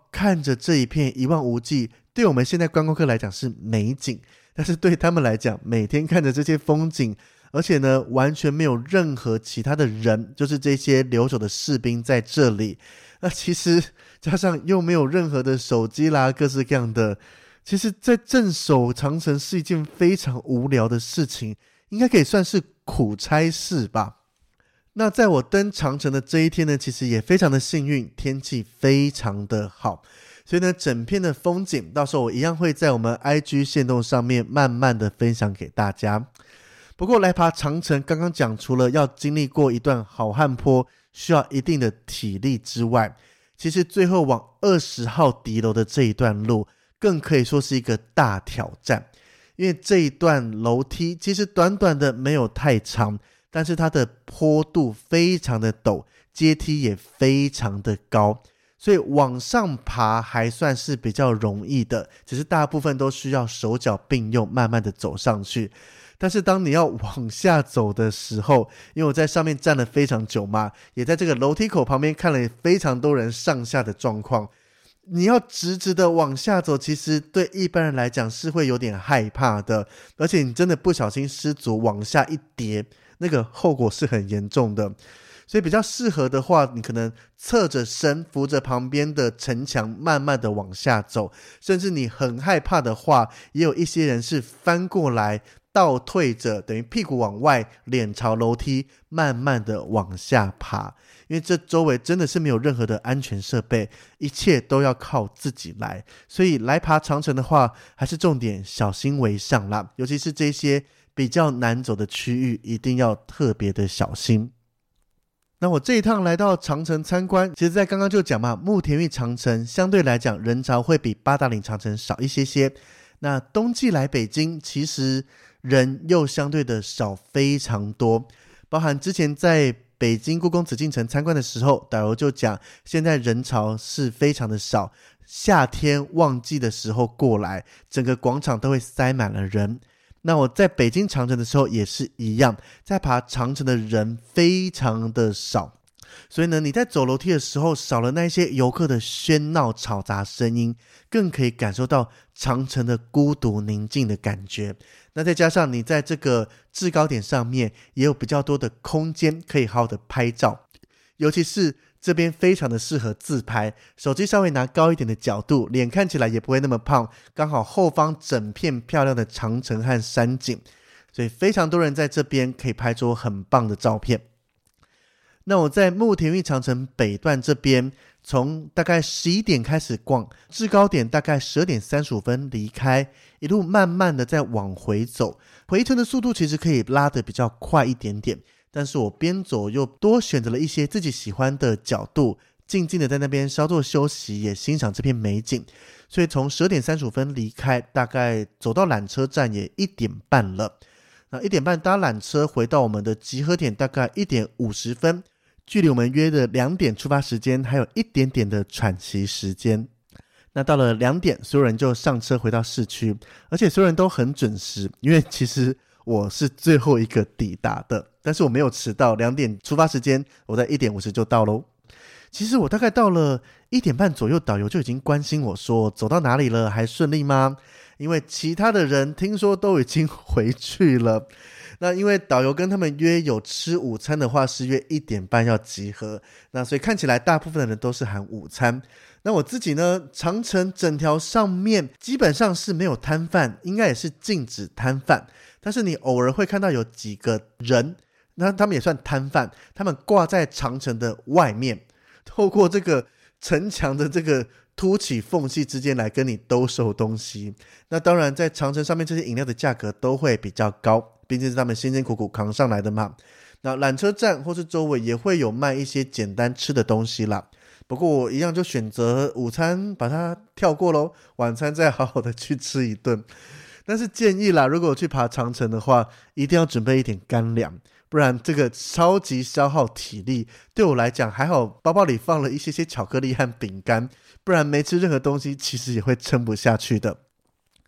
看着这一片一望无际，对我们现在观光客来讲是美景，但是对他们来讲，每天看着这些风景，而且呢完全没有任何其他的人，就是这些留守的士兵在这里，那其实加上又没有任何的手机啦，各式各样的，其实在镇守长城是一件非常无聊的事情，应该可以算是苦差事吧。那在我登长城的这一天呢，其实也非常的幸运，天气非常的好，所以呢整片的风景到时候我一样会在我们 I G 限动上面慢慢的分享给大家。不过来爬长城刚刚讲，除了要经历过一段好汉坡需要一定的体力之外，其实最后往二十号敌楼的这一段路更可以说是一个大挑战，因为这一段楼梯其实短短的没有太长，但是它的坡度非常的陡，阶梯也非常的高，所以往上爬还算是比较容易的，只是大部分都需要手脚并用慢慢的走上去。但是当你要往下走的时候，因为我在上面站了非常久嘛，也在这个楼梯口旁边看了非常多人上下的状况，你要直直的往下走，其实对一般人来讲是会有点害怕的，而且你真的不小心失足往下一跌，那个后果是很严重的。所以比较适合的话，你可能侧着身扶着旁边的城墙慢慢的往下走，甚至你很害怕的话，也有一些人是翻过来倒退着，等于屁股往外，脸朝楼梯慢慢的往下爬，因为这周围真的是没有任何的安全设备，一切都要靠自己来，所以来爬长城的话还是重点小心为上啦，尤其是这些比较难走的区域一定要特别的小心。那我这一趟来到长城参观，其实在刚刚就讲嘛，慕田峪长城相对来讲人潮会比八达岭长城少一些些，那冬季来北京其实人又相对的少非常多，包含之前在北京故宫紫禁城参观的时候，导游就讲现在人潮是非常的少，夏天旺季的时候过来，整个广场都会塞满了人。那我在北京长城的时候也是一样，在爬长城的人非常的少，所以呢你在走楼梯的时候少了那些游客的喧闹吵杂声音，更可以感受到长城的孤独宁静的感觉。那再加上你在这个制高点上面也有比较多的空间可以好好的拍照，尤其是这边非常的适合自拍，手机稍微拿高一点的角度，脸看起来也不会那么胖，刚好后方整片漂亮的长城和山景，所以非常多人在这边可以拍出很棒的照片。那我在慕田峪长城北段这边，从大概十一点开始逛，制高点大概十二点三十五分离开，一路慢慢的再往回走，回程的速度其实可以拉得比较快一点点，但是我边走又多选择了一些自己喜欢的角度，静静的在那边稍作休息，也欣赏这片美景。所以从十二点三十五分离开，大概走到缆车站也一点半了。那一点半搭缆车回到我们的集合点，大概一点五十分，距离我们约的两点出发时间还有一点点的喘息时间。那到了两点，所有人就上车回到市区，而且所有人都很准时，因为其实我是最后一个抵达的，但是我没有迟到，两点出发时间我在一点五十就到咯。其实我大概到了一点半左右，导游就已经关心我说走到哪里了，还顺利吗？因为其他的人听说都已经回去了。那因为导游跟他们约有吃午餐的话是约一点半要集合，那所以看起来大部分的人都是含午餐。那我自己呢，长城整条上面基本上是没有摊贩，应该也是禁止摊贩，但是你偶尔会看到有几个人，那他们也算摊贩，他们挂在长城的外面，透过这个城墙的这个凸起缝隙之间来跟你兜售东西。那当然在长城上面这些饮料的价格都会比较高，毕竟是他们辛辛苦苦扛上来的嘛。那缆车站或是周围也会有卖一些简单吃的东西啦，不过我一样就选择午餐把它跳过咯，晚餐再好好的去吃一顿。但是建议啦，如果我去爬长城的话，一定要准备一点干粮，不然这个超级消耗体力。对我来讲还好包包里放了一些些巧克力和饼干，不然没吃任何东西其实也会撑不下去的。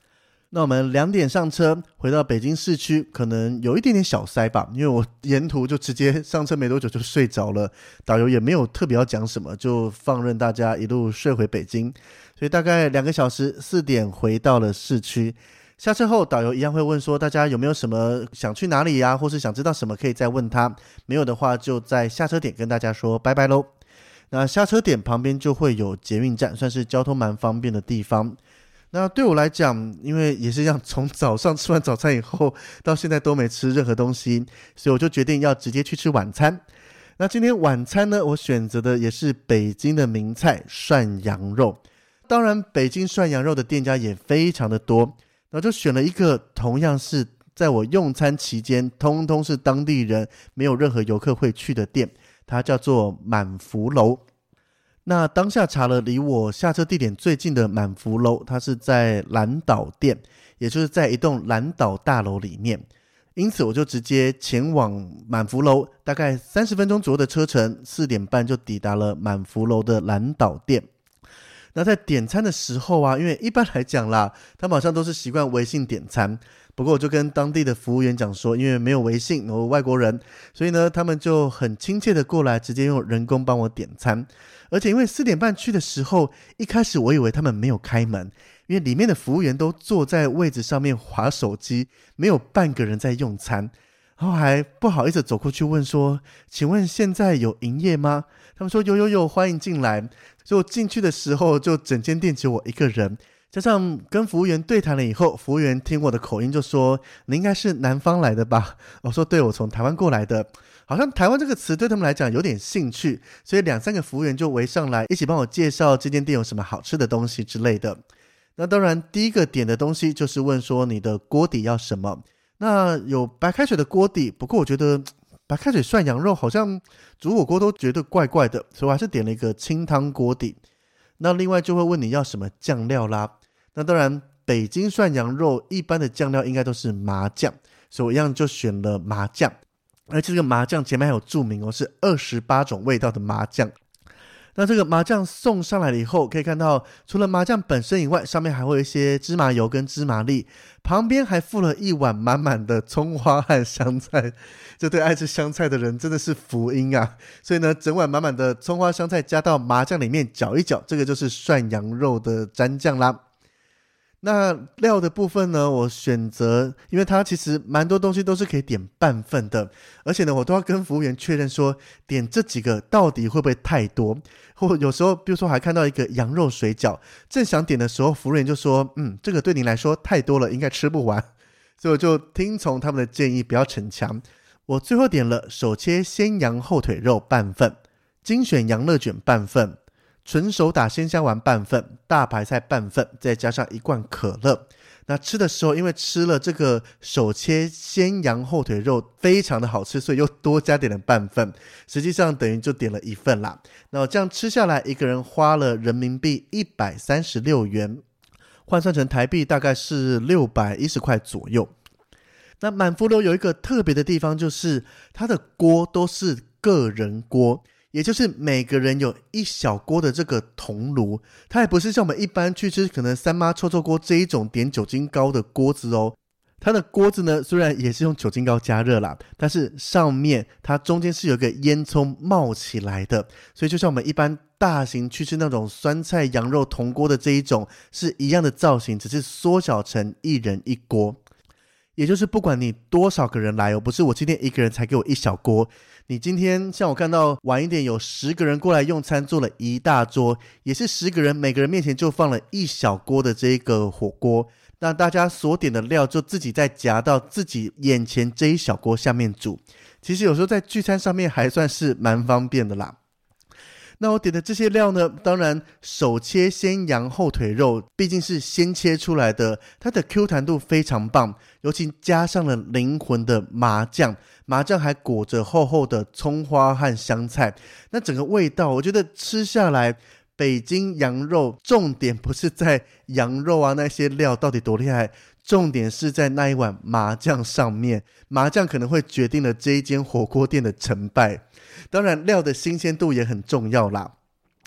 那我们两点上车回到北京市区，可能有一点点小塞吧，因为我沿途就直接上车没多久就睡着了，导游也没有特别要讲什么，就放任大家一路睡回北京，所以大概两个小时四点回到了市区。下车后导游一样会问说大家有没有什么想去哪里啊，或是想知道什么可以再问他，没有的话就在下车点跟大家说拜拜咯。那下车点旁边就会有捷运站，算是交通蛮方便的地方。那对我来讲，因为也是一样，从早上吃完早餐以后到现在都没吃任何东西，所以我就决定要直接去吃晚餐。那今天晚餐呢，我选择的也是北京的名菜涮羊肉。当然北京涮羊肉的店家也非常的多，然后就选了一个同样是在我用餐期间通通是当地人，没有任何游客会去的店，它叫做满福楼。那当下查了离我下车地点最近的满福楼，它是在蓝岛店，也就是在一栋蓝岛大楼里面，因此我就直接前往满福楼，大概三十分钟左右的车程，四点半就抵达了满福楼的蓝岛店。那在点餐的时候啊，因为一般来讲啦，他们好像都是习惯微信点餐，不过我就跟当地的服务员讲说，因为没有微信，我外国人，所以呢他们就很亲切的过来直接用人工帮我点餐。而且因为四点半去的时候，一开始我以为他们没有开门，因为里面的服务员都坐在位置上面滑手机，没有半个人在用餐，然后还不好意思走过去问说，请问现在有营业吗？他们说有有有，欢迎进来。所以我进去的时候就整间店只有我一个人，加上跟服务员对谈了以后，服务员听我的口音就说，你应该是南方来的吧？我说对，我从台湾过来的。好像台湾这个词对他们来讲有点兴趣，所以两三个服务员就围上来一起帮我介绍这间店有什么好吃的东西之类的。那当然第一个点的东西就是问说你的锅底要什么。那有白开水的锅底，不过我觉得白开水涮羊肉好像煮火锅都觉得怪怪的，所以我还是点了一个清汤锅底。那另外就会问你要什么酱料啦。那当然北京涮羊肉一般的酱料应该都是麻酱，所以我一样就选了麻酱。而且这个麻酱前面还有注明哦，是二十八种味道的麻酱。那这个麻酱送上来了以后，可以看到除了麻酱本身以外，上面还会有一些芝麻油跟芝麻粒，旁边还附了一碗满满的葱花和香菜。这对爱吃香菜的人真的是福音啊！所以呢，整碗满满的葱花香菜加到麻酱里面搅一搅，这个就是涮羊肉的蘸酱啦。那料的部分呢，我选择，因为它其实蛮多东西都是可以点半份的，而且呢我都要跟服务员确认说点这几个到底会不会太多，或有时候比如说还看到一个羊肉水饺，正想点的时候服务员就说，嗯，这个对您来说太多了，应该吃不完，所以我就听从他们的建议，不要逞强。我最后点了手切鲜羊后腿肉半份，精选羊肋卷半份，纯手打鲜虾丸半份，大白菜半份，再加上一罐可乐。那吃的时候因为吃了这个手切鲜羊后腿肉非常的好吃，所以又多加点了半份，实际上等于就点了一份啦。那这样吃下来一个人花了人民币一百三十六元，换算成台币大概是六百一十块左右。那满福楼有一个特别的地方，就是它的锅都是个人锅，也就是每个人有一小锅的这个铜炉，它也不是像我们一般去吃可能三妈臭臭锅这一种点酒精膏的锅子哦。它的锅子呢虽然也是用酒精膏加热啦，但是上面它中间是有一个烟囱冒起来的，所以就像我们一般大型去吃那种酸菜羊肉铜锅的这一种是一样的造型，只是缩小成一人一锅。也就是不管你多少个人来哦，不是我今天一个人才给我一小锅，你今天像我看到晚一点有十个人过来用餐，做了一大桌，也是十个人每个人面前就放了一小锅的这个火锅，那大家所点的料就自己再夹到自己眼前这一小锅下面煮。其实有时候在聚餐上面还算是蛮方便的啦。那我点的这些料呢，当然手切鲜羊后腿肉毕竟是先切出来的，它的 Q 弹度非常棒，尤其加上了灵魂的麻酱，麻酱还裹着厚厚的葱花和香菜，那整个味道我觉得吃下来，北京羊肉重点不是在羊肉啊那些料到底多厉害，重点是在那一碗麻酱上面，麻酱可能会决定了这一间火锅店的成败。当然料的新鲜度也很重要啦。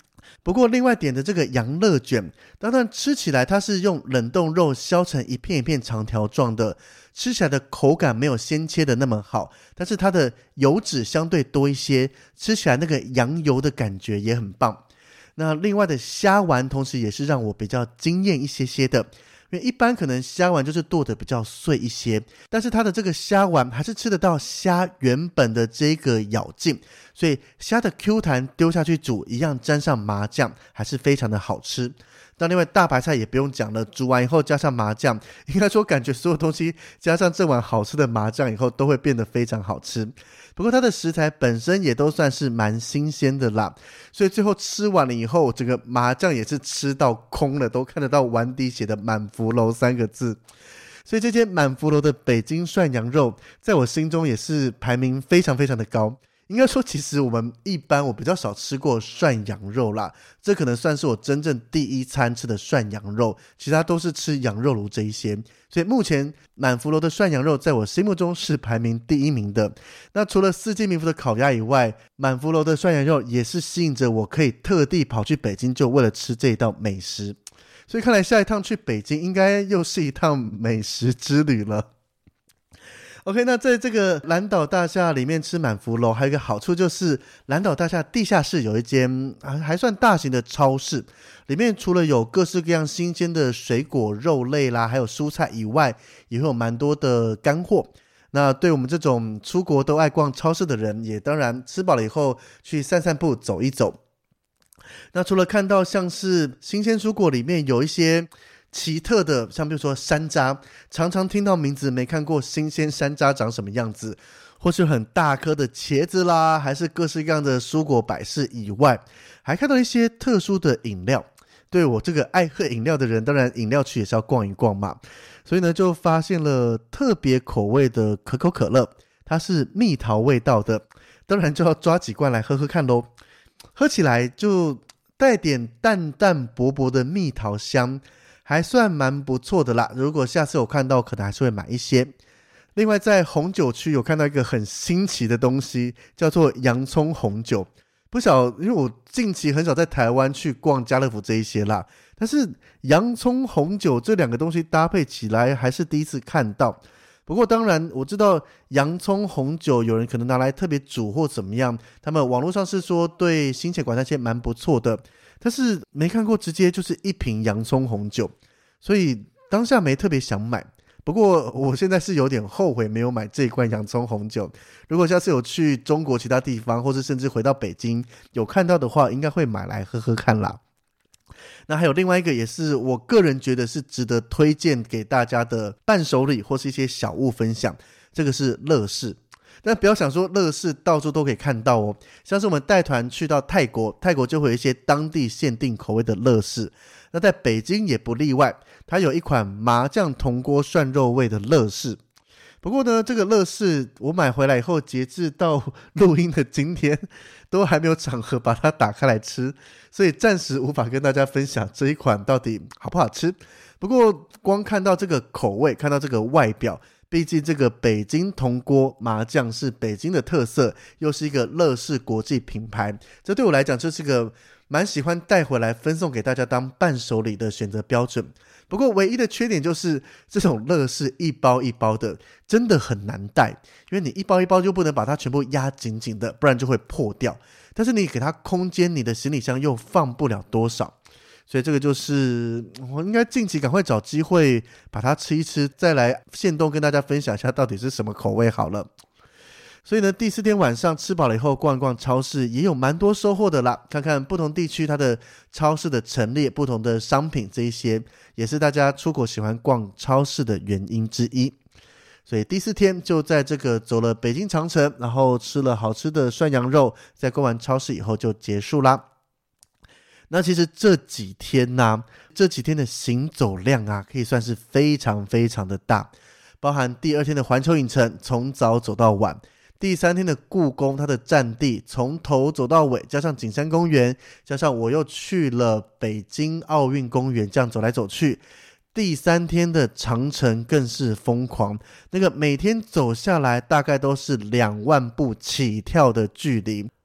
不过另外点的这个羊乐卷，当然吃起来它是用冷冻肉削成一片一片长条状的，吃起来的口感没有鲜切的那么好，但是它的油脂相对多一些，吃起来那个羊油的感觉也很棒。那另外的虾丸同时也是让我比较惊艳一些些的，因为一般可能虾丸就是剁得比较碎一些，但是它的这个虾丸还是吃得到虾原本的这个咬劲，所以虾的 Q 弹丢下去煮一样沾上麻酱还是非常的好吃。那另外大白菜也不用讲了，煮完以后加上麻酱，应该说感觉所有东西加上这碗好吃的麻酱以后都会变得非常好吃。不过它的食材本身也都算是蛮新鲜的啦，所以最后吃完了以后，整个麻酱也是吃到空了，都看得到碗底写的满福楼三个字。所以这间满福楼的北京涮羊肉在我心中也是排名非常非常的高。应该说其实我们一般我比较少吃过涮羊肉啦，这可能算是我真正第一餐吃的涮羊肉，其他都是吃羊肉炉这一些，所以目前满福楼的涮羊肉在我心目中是排名第一名的。那除了四季民福的烤鸭以外，满福楼的涮羊肉也是吸引着我可以特地跑去北京就为了吃这一道美食，所以看来下一趟去北京应该又是一趟美食之旅了。OK， 那在这个蓝岛大厦里面吃满福楼还有一个好处，就是蓝岛大厦地下室有一间还算大型的超市，里面除了有各式各样新鲜的水果肉类啦还有蔬菜以外，也会有蛮多的干货。那对我们这种出国都爱逛超市的人，也当然吃饱了以后去散散步走一走。那除了看到像是新鲜蔬果里面有一些奇特的，像比如说山楂，常常听到名字没看过新鲜山楂长什么样子，或是很大颗的茄子啦，还是各式各样的蔬果摆饰以外，还看到一些特殊的饮料。对我这个爱喝饮料的人，当然饮料区也是要逛一逛嘛，所以呢就发现了特别口味的可口可乐，它是蜜桃味道的，当然就要抓几罐来喝喝看咯。喝起来就带点淡淡薄薄的蜜桃香，还算蛮不错的啦，如果下次有看到可能还是会买一些。另外在红酒区有看到一个很新奇的东西，叫做洋葱红酒。不晓因为我近期很少在台湾去逛家乐福这一些啦，但是洋葱红酒这两个东西搭配起来还是第一次看到。不过当然我知道洋葱红酒有人可能拿来特别煮或怎么样，他们网络上是说对心血管那些蛮不错的，但是没看过直接就是一瓶洋葱红酒，所以当下没特别想买。不过我现在是有点后悔没有买这一罐洋葱红酒，如果下次有去中国其他地方，或是甚至回到北京有看到的话，应该会买来喝喝看啦。那还有另外一个也是我个人觉得是值得推荐给大家的伴手礼或是一些小物分享，这个是乐事。但不要想说乐事到处都可以看到哦，像是我们带团去到泰国，泰国就会有一些当地限定口味的乐事，那在北京也不例外，它有一款麻酱铜锅涮肉味的乐事。不过呢，这个乐事我买回来以后，截至到录音的今天都还没有场合把它打开来吃，所以暂时无法跟大家分享这一款到底好不好吃。不过光看到这个口味，看到这个外表，毕竟这个北京铜锅麻酱是北京的特色，又是一个乐事国际品牌，这对我来讲就是个蛮喜欢带回来分送给大家当伴手礼的选择标准。不过唯一的缺点就是这种乐事一包一包的真的很难带，因为你一包一包就不能把它全部压紧紧的，不然就会破掉，但是你给它空间，你的行李箱又放不了多少，所以这个就是我应该近期赶快找机会把它吃一吃，再来限动跟大家分享一下到底是什么口味好了。所以呢，第四天晚上吃饱了以后逛一逛超市，也有蛮多收获的啦。看看不同地区它的超市的陈列，不同的商品，这一些也是大家出国喜欢逛超市的原因之一。所以第四天就在这个走了北京长城，然后吃了好吃的涮羊肉，在逛完超市以后就结束啦。那其实这几天呢、啊，这几天的行走量啊，可以算是非常非常的大，包含第二天的环球影城，从早走到晚。第三天的故宫，它的占地从头走到尾，加上景山公园，加上我又去了北京奥运公园，这样走来走去。第三天的长城更是疯狂，那个每天走下来大概都是两万步起跳的距离。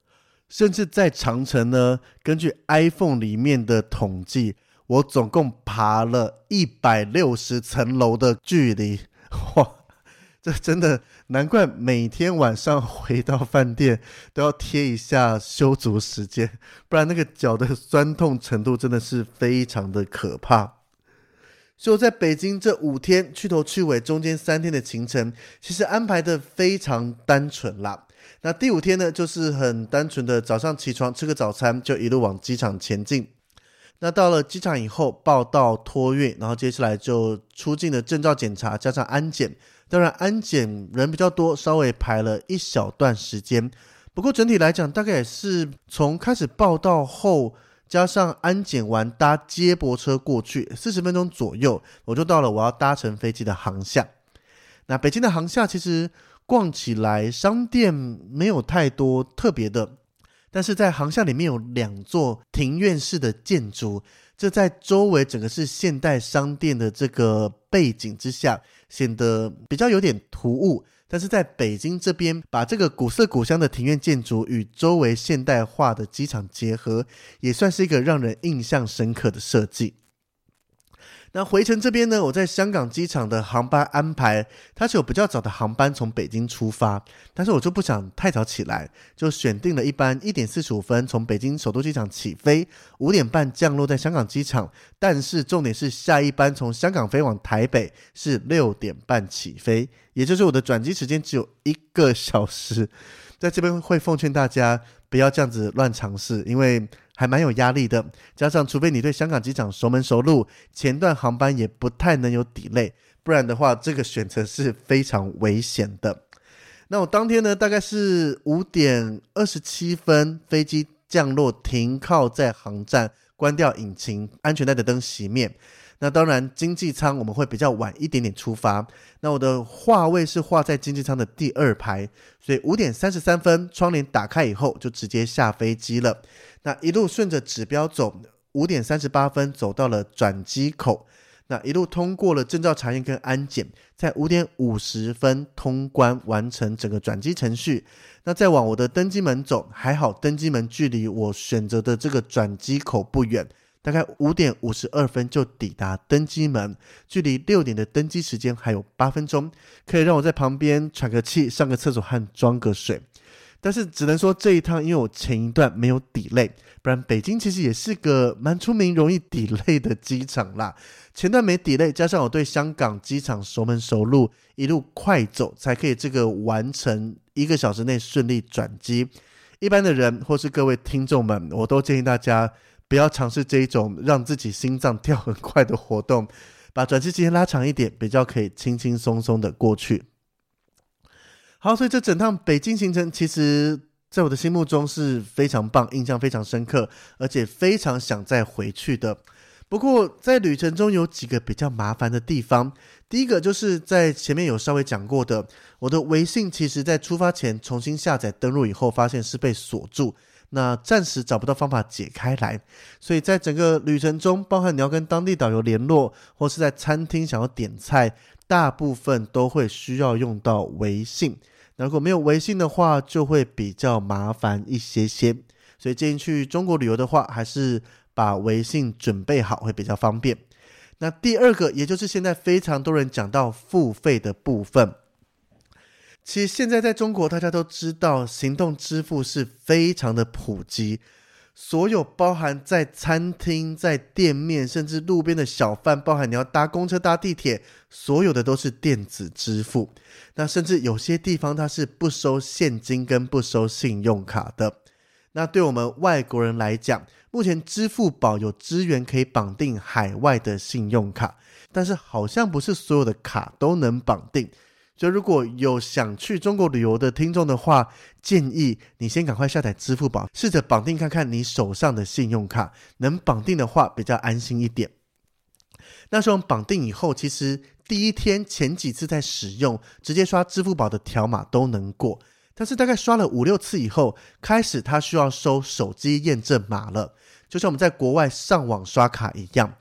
甚至在长城呢，根据 iPhone 里面的统计，我总共爬了一百六十层楼的距离。哇，这真的难怪每天晚上回到饭店都要贴一下修足时间，不然那个脚的酸痛程度真的是非常的可怕。所以我在北京这五天去头去尾，中间三天的行程其实安排的非常单纯啦。那第五天呢，就是很单纯的早上起床吃个早餐，就一路往机场前进。那到了机场以后，报到托运，然后接下来就出境的证照检查加上安检。当然安检人比较多，稍微排了一小段时间，不过整体来讲大概也是从开始报到后加上安检完搭接驳车过去四十分钟左右，我就到了我要搭乘飞机的航厦。那北京的航厦其实逛起来商店没有太多特别的，但是在航厦里面有两座庭院式的建筑，这在周围整个是现代商店的这个背景之下显得比较有点突兀，但是在北京这边把这个古色古香的庭院建筑与周围现代化的机场结合，也算是一个让人印象深刻的设计。那回程这边呢，我在香港机场的航班安排，它是有比较早的航班从北京出发，但是我就不想太早起来，就选定了一班一点四十五分从北京首都机场起飞，五点半降落在香港机场，但是重点是下一班从香港飞往台北是六点半起飞，也就是我的转机时间只有一个小时。在这边会奉劝大家不要这样子乱尝试，因为还蛮有压力的，加上除非你对香港机场熟门熟路，前段航班也不太能有 delay， 不然的话这个选择是非常危险的。那我当天呢大概是五点二十七分飞机降落，停靠在航站，关掉引擎，安全带的灯熄灭。那当然经济舱我们会比较晚一点点出发，那我的画位是画在经济舱的第二排，所以五点三十三分窗帘打开以后就直接下飞机了。那一路顺着指标走，五点三十八分走到了转机口，那一路通过了证照查验跟安检，在五点五十分通关完成整个转机程序。那再往我的登机门走，还好登机门距离我选择的这个转机口不远，大概五点五十二分就抵达登机门，距离六点的登机时间还有八分钟，可以让我在旁边喘个气，上个厕所和装个水。但是只能说这一趟因为我前一段没有 delay， 不然北京其实也是个蛮出名容易 delay 的机场啦。前段没 delay， 加上我对香港机场熟门熟路，一路快走才可以这个完成一个小时内顺利转机。一般的人或是各位听众们，我都建议大家不要尝试这一种让自己心脏跳很快的活动，把转机时间拉长一点，比较可以轻轻松松的过去。好，所以这整趟北京行程其实在我的心目中是非常棒，印象非常深刻，而且非常想再回去的。不过在旅程中有几个比较麻烦的地方，第一个就是在前面有稍微讲过的，我的微信其实在出发前重新下载登录以后发现是被锁住，那暂时找不到方法解开来，所以在整个旅程中，包含你要跟当地导游联络，或是在餐厅想要点菜，大部分都会需要用到微信。那如果没有微信的话，就会比较麻烦一些些，所以建议去中国旅游的话，还是把微信准备好会比较方便。那第二个，也就是现在非常多人讲到付费的部分，其实现在在中国大家都知道行动支付是非常的普及，所有包含在餐厅、在店面甚至路边的小贩，包含你要搭公车搭地铁，所有的都是电子支付。那甚至有些地方它是不收现金跟不收信用卡的。那对我们外国人来讲，目前支付宝有支援可以绑定海外的信用卡，但是好像不是所有的卡都能绑定，所以如果有想去中国旅游的听众的话，建议你先赶快下载支付宝，试着绑定看看你手上的信用卡，能绑定的话比较安心一点。那时候绑定以后，其实第一天前几次在使用，直接刷支付宝的条码都能过，但是大概刷了五六次以后，开始它需要收手机验证码了，就像我们在国外上网刷卡一样。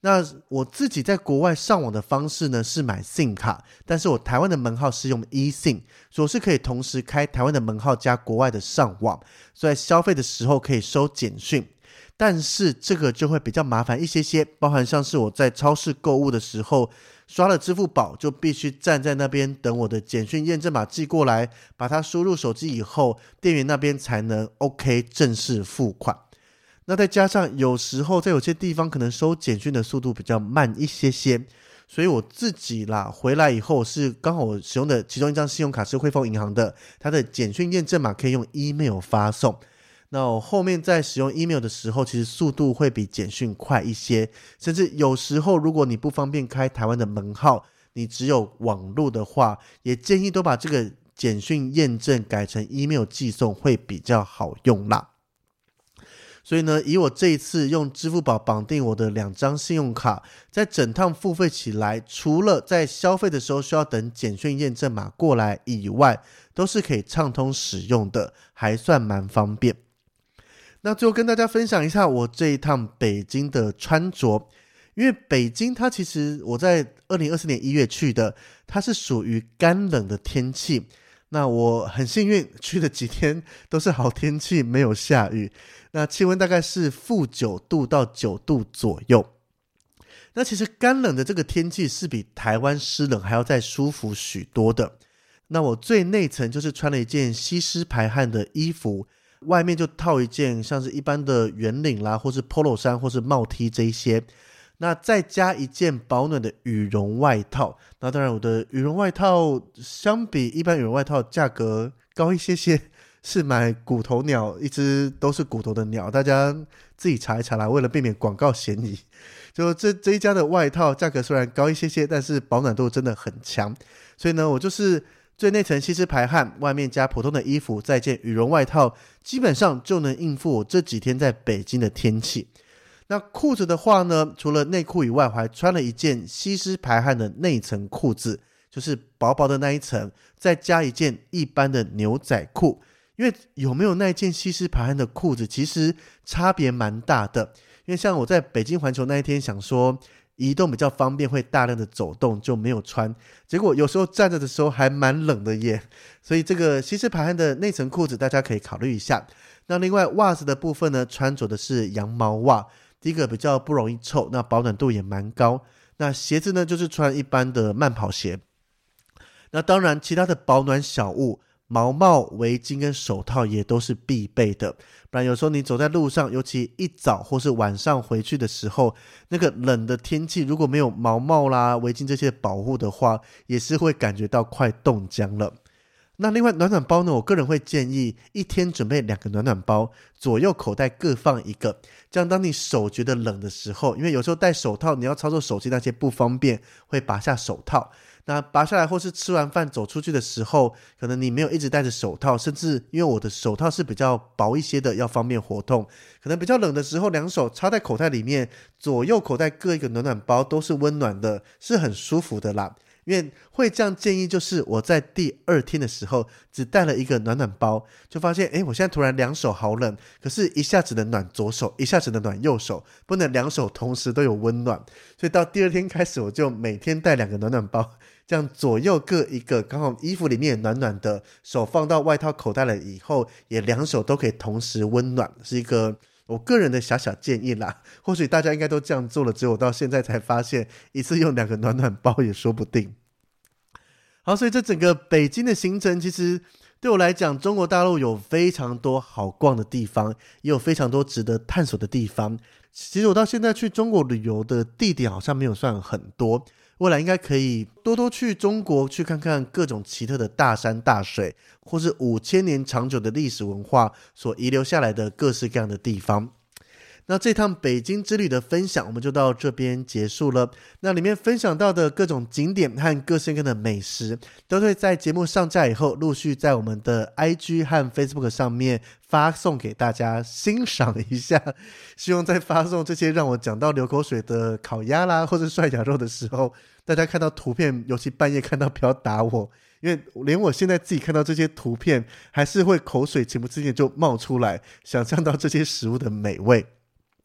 那我自己在国外上网的方式呢是买 SIM 卡，但是我台湾的门号是用 eSIM， 所以我是可以同时开台湾的门号加国外的上网，所以在消费的时候可以收简讯。但是这个就会比较麻烦一些些，包含像是我在超市购物的时候刷了支付宝，就必须站在那边等我的简讯验证码寄过来，把它输入手机以后，店员那边才能 OK 正式付款。那再加上有时候在有些地方可能收简讯的速度比较慢一些些，所以我自己啦回来以后是刚好我使用的其中一张信用卡是汇丰银行的，它的简讯验证码可以用 email 发送。那我后面在使用 email 的时候，其实速度会比简讯快一些，甚至有时候如果你不方便开台湾的门号，你只有网路的话，也建议都把这个简讯验证改成 email 寄送会比较好用啦。所以呢，以我这一次用支付宝绑定我的两张信用卡，在整趟付费起来，除了在消费的时候需要等简讯验证码过来以外，都是可以畅通使用的，还算蛮方便。那最后跟大家分享一下我这一趟北京的穿着，因为北京它其实我在二零二四年一月去的，它是属于干冷的天气。那我很幸运去的几天都是好天气，没有下雨，那气温大概是负九度到九度左右。那其实干冷的这个天气是比台湾湿冷还要再舒服许多的。那我最内层就是穿了一件吸湿排汗的衣服，外面就套一件像是一般的圆领啦，或是 polo 衫或是帽 T 这一些，那再加一件保暖的羽绒外套。那当然我的羽绒外套相比一般羽绒外套价格高一些些，是买骨头鸟，一只都是骨头的鸟，大家自己查一查啦，为了避免广告嫌疑。就这这一家的外套价格虽然高一些些，但是保暖度真的很强，所以呢我就是最内层吸湿排汗，外面加普通的衣服，再件羽绒外套，基本上就能应付我这几天在北京的天气。那裤子的话呢，除了内裤以外，我还穿了一件吸湿排汗的内层裤子，就是薄薄的那一层，再加一件一般的牛仔裤。因为有没有那件吸湿排汗的裤子其实差别蛮大的，因为像我在北京环球那一天想说移动比较方便，会大量的走动，就没有穿，结果有时候站着的时候还蛮冷的耶，所以这个吸湿排汗的内层裤子大家可以考虑一下。那另外袜子的部分呢，穿着的是羊毛袜，第一个比较不容易臭，那保暖度也蛮高。那鞋子呢，就是穿一般的慢跑鞋。那当然其他的保暖小物，毛帽、围巾跟手套也都是必备的，不然有时候你走在路上，尤其一早或是晚上回去的时候，那个冷的天气如果没有毛帽啦、围巾这些保护的话，也是会感觉到快冻僵了。那另外暖暖包呢，我个人会建议一天准备两个暖暖包，左右口袋各放一个，这样当你手觉得冷的时候，因为有时候戴手套你要操作手机那些不方便，会拔下手套，那拔下来或是吃完饭走出去的时候，可能你没有一直戴着手套，甚至因为我的手套是比较薄一些的，要方便活动，可能比较冷的时候两手插在口袋里面，左右口袋各一个暖暖包，都是温暖的，是很舒服的啦。因为会这样建议，就是我在第二天的时候只带了一个暖暖包，就发现诶我现在突然两手好冷，可是一下只能暖左手，一下只能暖右手，不能两手同时都有温暖，所以到第二天开始我就每天带两个暖暖包，这样左右各一个，刚好衣服里面也暖暖的，手放到外套口袋了以后也两手都可以同时温暖，是一个我个人的小小建议啦，或许大家应该都这样做了，只有我到现在才发现一次用两个暖暖包也说不定。好，所以这整个北京的行程其实对我来讲，中国大陆有非常多好逛的地方，也有非常多值得探索的地方。其实我到现在去中国旅游的地点好像没有算很多，未来应该可以多多去中国去看看各种奇特的大山大水，或是五千年长久的历史文化所遗留下来的各式各样的地方。那这趟北京之旅的分享我们就到这边结束了，那里面分享到的各种景点和各式各样的美食都会在节目上架以后陆续在我们的 I G 和 Facebook 上面发送给大家欣赏一下，希望在发送这些让我讲到流口水的烤鸭啦或是涮羊肉的时候，大家看到图片，尤其半夜看到不要打我，因为连我现在自己看到这些图片还是会口水情不自禁就冒出来，想象到这些食物的美味。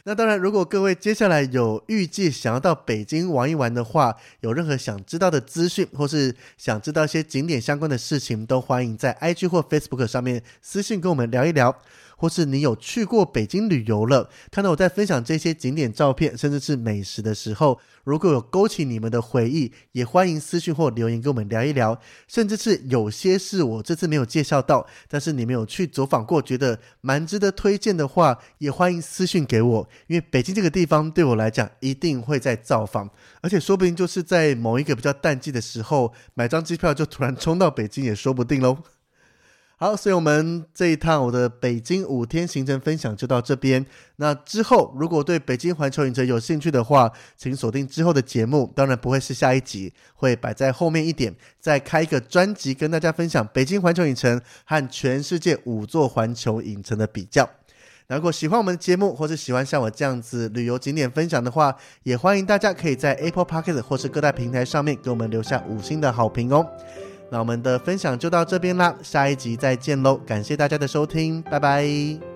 那当然，如果各位接下来有预计想要到北京玩一玩的话，有任何想知道的资讯，或是想知道一些景点相关的事情，都欢迎在 I G 或 Facebook 上面私信跟我们聊一聊。或是你有去过北京旅游了，看到我在分享这些景点照片甚至是美食的时候，如果有勾起你们的回忆，也欢迎私讯或留言跟我们聊一聊。甚至是有些是我这次没有介绍到，但是你们有去走访过觉得蛮值得推荐的话，也欢迎私讯给我，因为北京这个地方对我来讲一定会再造访，而且说不定就是在某一个比较淡季的时候买张机票就突然冲到北京也说不定咯。好，所以我们这一趟我的北京五天行程分享就到这边。那之后如果对北京环球影城有兴趣的话，请锁定之后的节目，当然不会是下一集，会摆在后面一点，再开一个专辑跟大家分享北京环球影城和全世界五座环球影城的比较。那如果喜欢我们的节目，或是喜欢像我这样子旅游景点分享的话，也欢迎大家可以在 Apple Podcast 或是各大平台上面给我们留下五星的好评哦。那我们的分享就到这边啦，下一集再见咯，感谢大家的收听，拜拜。